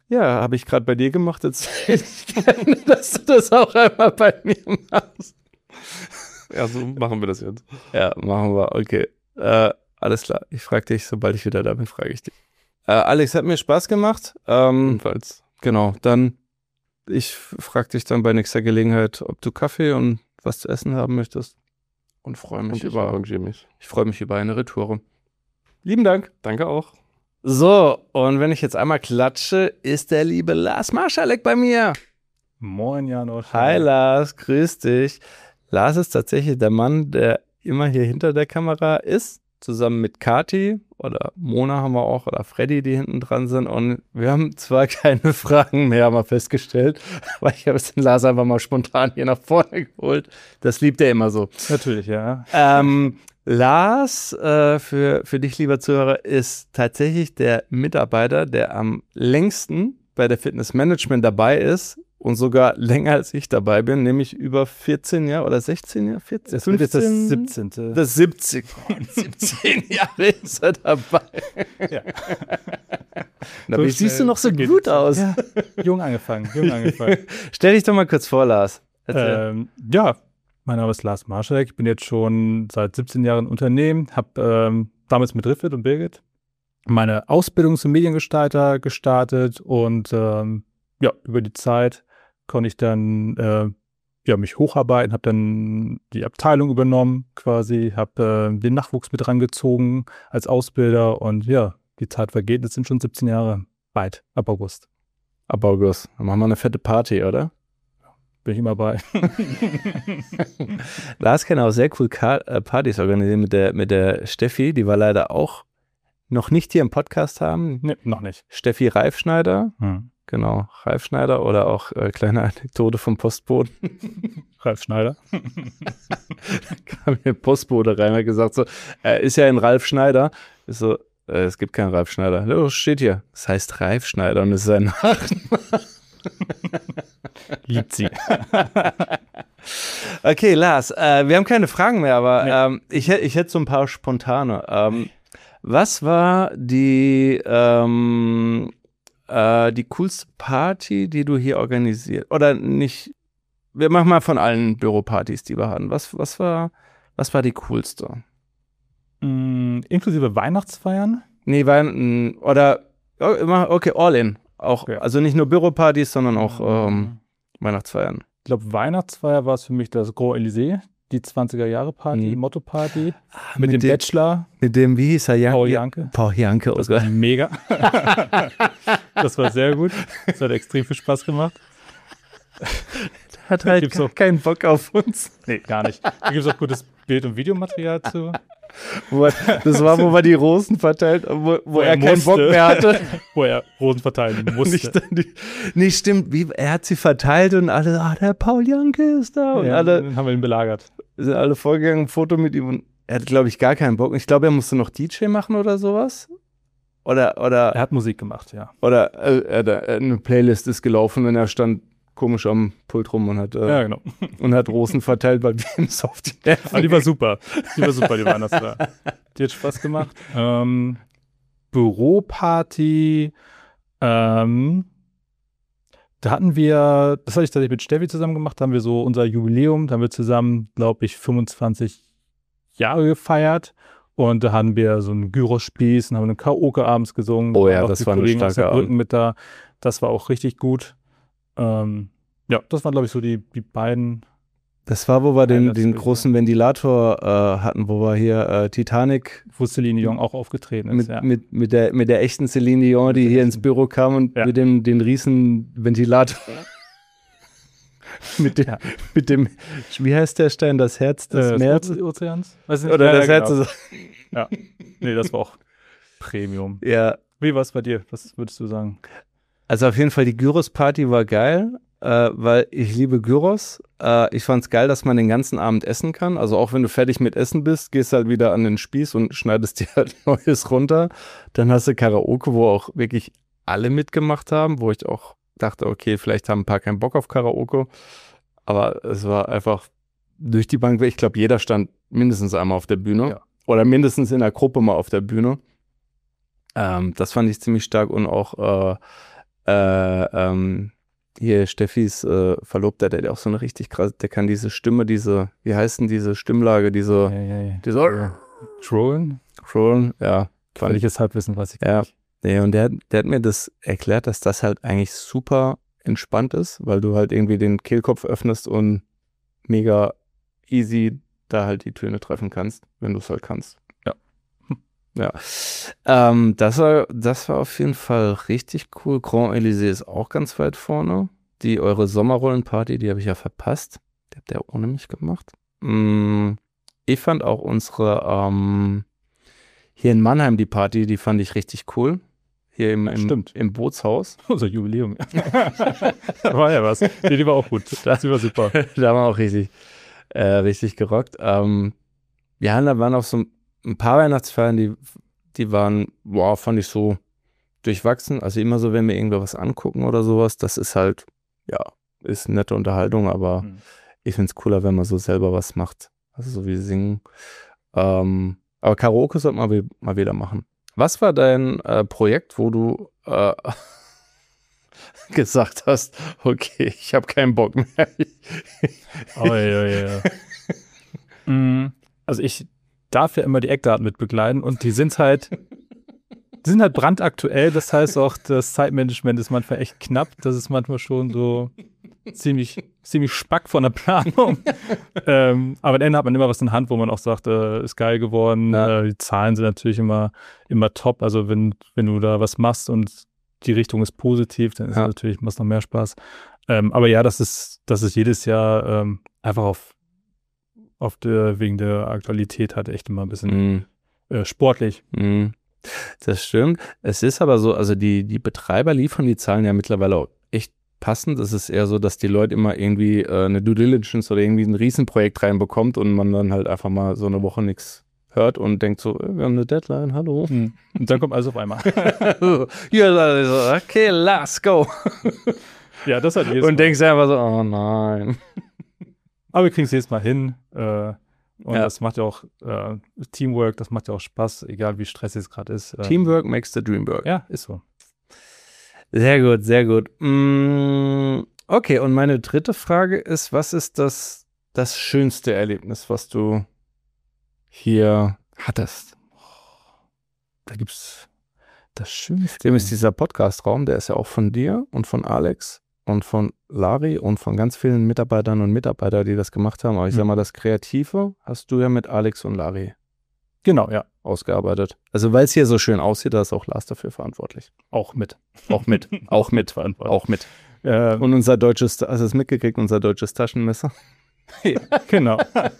Ja, habe ich gerade bei dir gemacht. Jetzt ich gerne, dass du das auch einmal bei mir machst. Ja, so machen wir das jetzt. Ja, machen wir. Okay. Äh, alles klar. Ich frage dich, sobald ich wieder da bin, frage ich dich. Äh, Alex, hat mir Spaß gemacht. Ähm, Jedenfalls. genau, dann ich frage dich dann bei nächster Gelegenheit, ob du Kaffee und was zu essen haben möchtest. Und freue mich Und ich über arrangiere mich. ich freue mich über eine Retour. Lieben Dank. Danke auch. So, und wenn ich jetzt einmal klatsche, ist der liebe Lars Marschalek bei mir. Moin, Janosch. Hi Lars, grüß dich. Lars ist tatsächlich der Mann, der immer hier hinter der Kamera ist, zusammen mit Kati oder Mona haben wir auch oder Freddy, die hinten dran sind. Und wir haben zwar keine Fragen mehr, haben wir festgestellt, aber ich habe den Lars einfach mal spontan hier nach vorne geholt. Das liebt er immer so. Natürlich, ja. Ähm, Lars, äh, für, für dich, lieber Zuhörer, ist tatsächlich der Mitarbeiter, der am längsten bei der Fitness Management dabei ist und sogar länger als ich dabei bin, nämlich über vierzehn Jahre oder sechzehn Jahre, vierzehn, Das wird jetzt das fünfzehn, siebzehnte. das siebzehn, siebzehn Jahre ist er dabei. Ja. Aber So siehst du schnell noch so geht gut es. aus. Ja, jung angefangen, jung angefangen. Stell dich doch mal kurz vor, Lars. Erzähl. ähm, ja, mein Name ist Lars Marschalek. Ich bin jetzt schon seit siebzehn Jahren im Unternehmen, habe ähm, damals mit Riffit und Birgit meine Ausbildung zum Mediengestalter gestartet und ähm, ja, über die Zeit konnte ich dann äh, ja, mich hocharbeiten, habe dann die Abteilung übernommen quasi, habe äh, den Nachwuchs mit rangezogen als Ausbilder und ja, die Zeit vergeht, es sind schon siebzehn Jahre bald, ab August. Ab August. Dann machen wir eine fette Party, oder? Bin ich immer bei. Lars kann auch sehr cool Ka- äh, Partys organisieren mit der, mit der Steffi, die wir leider auch noch nicht hier im Podcast haben. Nee, noch nicht. Steffi Reifschneider, Hm. genau, Reifschneider oder auch äh, kleine Anekdote vom Postboten. Ralf Schneider. Kam mir Postbote rein und hat gesagt so, äh, ist ja ein Ralf Schneider. Ist so, äh, es gibt keinen Ralf Schneider. Oh, steht hier. Es heißt Ralf Schneider und es ist ein Nachname. Liebt sie. Okay, Lars, äh, wir haben keine Fragen mehr, aber Nee. ähm, ich, hä- ich hätte so ein paar spontane. Ähm, was war die, ähm, äh, die coolste Party, die du hier organisiert? Oder nicht? Wir machen mal von allen Büropartys, die wir hatten. Was, was, war, was war die coolste? Mm, inklusive Weihnachtsfeiern. Nee, Weihnachten oder oh, immer, okay, all in. Auch, Okay. also nicht nur Büropartys, sondern auch ähm, Weihnachtsfeiern. Ich glaube, Weihnachtsfeier war es für mich das Gros Elysée, die zwanziger-Jahre-Party, Mhm. Motto-Party. Ah, mit, dem dem, Bachelor, Mit dem, wie hieß er? Jan Paul Janke. Paul Janke. Oh Das Gott. war mega. Das war sehr gut. Das hat extrem viel Spaß gemacht. Hat halt Gibt's gar auch- keinen Bock auf uns. Nee, gar nicht. Da gibt es auch gutes Bild- und Videomaterial zu. Wo er, das war, wo wir die Rosen verteilt haben, wo, wo Wo er, er keinen Bock musste. mehr hatte. Wo er Rosen verteilen musste. Nicht, dann die, nee, stimmt. Wie, er hat sie verteilt und alle, ah, der Paul Janke ist da. Und ja, alle dann haben wir ihn belagert. sind alle vorgegangen, ein Foto mit ihm. Und er hatte, glaube ich, gar keinen Bock. Ich glaube, er musste noch D J machen oder sowas. Oder, oder, Er hat Musik gemacht, ja. oder äh, er, er, eine Playlist ist gelaufen und er stand komisch am Pult rum und hat, äh, Ja, genau. und hat Rosen verteilt, weil wir ihm so auf die Nerven Aber die war super. Die war super, die Weihnachtsfeier. Die hat Spaß gemacht. Ähm, Büroparty. Ähm, da hatten wir, das hatte ich tatsächlich mit Steffi zusammen gemacht, da haben wir so unser Jubiläum, da haben wir zusammen, glaube ich, fünfundzwanzig Jahre gefeiert. Und da hatten wir so einen Gyros-Spieß und haben einen Karaoke abends gesungen. Oh Da ja, waren auch das die war ein Kollegen aus starker Saarbrücken Abend. mit da. Das war auch richtig gut. Ähm, ja, das waren, glaube ich, so die, die beiden. Das war, wo wir den, Highlights, den würde ich großen Ventilator äh, hatten, wo wir hier äh, Titanic Wo Celine Dion auch aufgetreten ist. mit, ja. mit, mit, der, mit der echten Celine Dion, die hier ins Büro kam und Ja. mit dem den riesen Ventilator. mit, dem, Ja. mit dem, wie heißt der Stein? Das Herz des Äh, Meeres? Oze- Ozeans? Weiß nicht. Oder Ja, das ja, Herz genau. des. Ja. Nee, das war auch Premium. Ja, Wie war es bei dir? Was würdest du sagen? also auf jeden Fall die Gyros-Party war geil, äh, weil ich liebe Gyros. Äh, ich fand's geil, dass man den ganzen Abend essen kann. Also auch wenn du fertig mit Essen bist, gehst halt wieder an den Spieß und schneidest dir halt Neues runter. Dann hast du Karaoke, wo auch wirklich alle mitgemacht haben, wo ich auch dachte, okay, vielleicht haben ein paar keinen Bock auf Karaoke. Aber es war einfach durch die Bank weg. Ich glaube, jeder stand mindestens einmal auf der Bühne. Ja. Oder mindestens in der Gruppe mal auf der Bühne. Ähm, das fand ich ziemlich stark und auch äh, äh, ähm, hier Steffis äh, Verlobter, der hat auch so eine richtig krass, der kann diese Stimme, diese, wie heißt denn diese Stimmlage, diese, Ja, ja, ja. diese Ja. Trollen? Trollen, ja. Völliges Halbwissen, was ich Ja, nee, und der, der hat mir das erklärt, dass das halt eigentlich super entspannt ist, weil du halt irgendwie den Kehlkopf öffnest und mega easy da halt die Töne treffen kannst, wenn du es halt kannst. Ja. Ja. Ähm, das war, das war auf jeden Fall richtig cool. Grand Elysée ist auch ganz weit vorne. Die, eure Sommerrollenparty, die habe ich ja verpasst. Die habt ihr ohne mich gemacht. Mm, ich fand auch unsere, ähm, hier in Mannheim die Party, die fand ich richtig cool. Hier im, Ja, im, stimmt. im Bootshaus. Unser Jubiläum. Da war ja was. Nee, die war auch gut. Das war super. Da haben wir auch richtig, äh, richtig gerockt. Ähm, ja, da waren auch so ein paar Weihnachtsfeiern, die, die waren, boah, fand ich so durchwachsen. Also immer so, wenn wir irgendwo was angucken oder sowas, das ist halt, ja, ist nette Unterhaltung, aber Mhm. ich finde es cooler, wenn man so selber was macht. Also so wie singen. Ähm, aber Karaoke sollte man wi- mal wieder machen. Was war dein äh, Projekt, wo du äh, gesagt hast, okay, ich habe keinen Bock mehr. Oh, ja, ja, ja. Mm, Also ich darf ja immer die Eckdaten mit begleiten und die sind halt, die sind halt brandaktuell. Das heißt auch, das Zeitmanagement ist manchmal echt knapp. Das ist manchmal schon so ziemlich, ziemlich spack von der Planung. ähm, aber am Ende hat man immer was in der Hand, wo man auch sagt, äh, ist geil geworden. Ja. Äh, die Zahlen sind natürlich immer, immer top. Also wenn, wenn du da was machst und die Richtung ist positiv, dann ist Ja. natürlich, macht noch mehr Spaß. Ähm, aber ja, das ist, das ist jedes Jahr ähm, einfach auf, auf der, wegen der Aktualität halt echt immer ein bisschen Mm, äh, sportlich. mm. Das stimmt. Es ist aber so, also die, die Betreiber liefern die Zahlen ja mittlerweile auch echt passend. Es ist eher so, dass die Leute immer irgendwie äh, eine Due Diligence oder irgendwie ein Riesenprojekt reinbekommt und man dann halt einfach mal so eine Woche nichts hört und denkt so, äh, wir haben eine Deadline, hallo. Und dann kommt alles auf einmal. Ja, also, okay, let's go. Ja, das hat jedes Und Mal. denkst einfach so, oh nein. Aber wir kriegen es jedes Mal hin. Äh, und Ja. das macht ja auch äh, Teamwork, das macht ja auch Spaß, egal wie stressig es gerade ist. Äh, Teamwork makes the dream work. Ja, ist so. Sehr gut, sehr gut. Mm, okay, und meine dritte Frage ist, was ist das, das schönste Erlebnis, was du hier hattest? Da gibt's das Schönste. Dem ist dieser Podcast-Raum, der ist ja auch von dir und von Alex und von Lari und von ganz vielen Mitarbeitern und Mitarbeitern, die das gemacht haben. Aber ich Mhm. sag mal, das Kreative hast du ja mit Alex und Lari Genau, ja. ausgearbeitet. Also weil es hier so schön aussieht, da ist auch Lars dafür verantwortlich. Auch mit. Auch mit, auch mit, Verantwortlich. auch mit. Äh, Und unser deutsches, hast du es mitgekriegt, unser deutsches Taschenmesser? genau.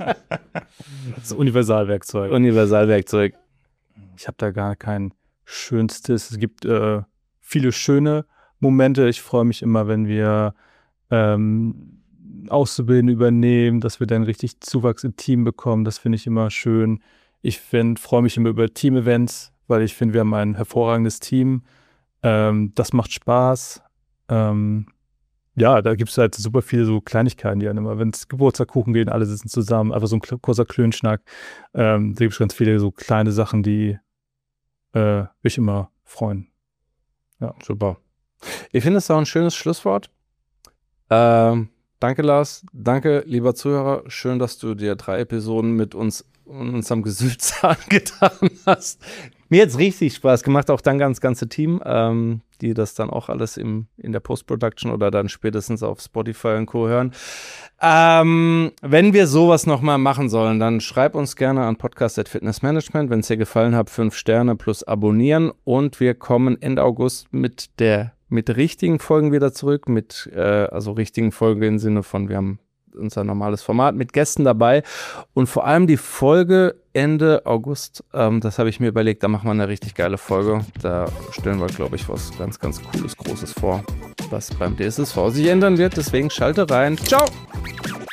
Das Universalwerkzeug. Universalwerkzeug. Ich habe da gar kein schönstes. Es gibt äh, viele schöne Momente. Ich freue mich immer, wenn wir ähm, Auszubildende übernehmen, dass wir dann richtig Zuwachs im Team bekommen. Das finde ich immer schön. Ich freue mich immer über Team-Events, weil ich finde, wir haben ein hervorragendes Team. Ähm, das macht Spaß. Ähm, ja, da gibt es halt super viele so Kleinigkeiten, die dann immer, wenn es Geburtstagkuchen geht, alle sitzen zusammen, einfach so ein kl- kurzer Klönschnack. Ähm, da gibt es ganz viele so kleine Sachen, die äh, mich immer freuen. Super. Ich finde es auch ein schönes Schlusswort. Ähm, danke, Lars. Danke, lieber Zuhörer. Schön, dass du dir drei Episoden mit uns und unserem Gesülze angetan hast. Mir hat es richtig Spaß gemacht, auch dann ganz ganze Team, ähm, die das dann auch alles im, in der Post-Production oder dann spätestens auf Spotify und Co. hören. Ähm, wenn wir sowas nochmal machen sollen, dann schreib uns gerne an podcast at fitnessmanagement. Wenn es dir gefallen hat, fünf Sterne plus abonnieren. Und wir kommen Ende August mit der mit richtigen Folgen wieder zurück, mit äh, also richtigen Folgen im Sinne von, wir haben unser normales Format mit Gästen dabei und vor allem die Folge Ende August, ähm, das habe ich mir überlegt, da machen wir eine richtig geile Folge. Da stellen wir, glaube ich, was ganz, ganz Cooles, Großes vor, was beim D S S V sich ändern wird. Deswegen schalte rein. Ciao!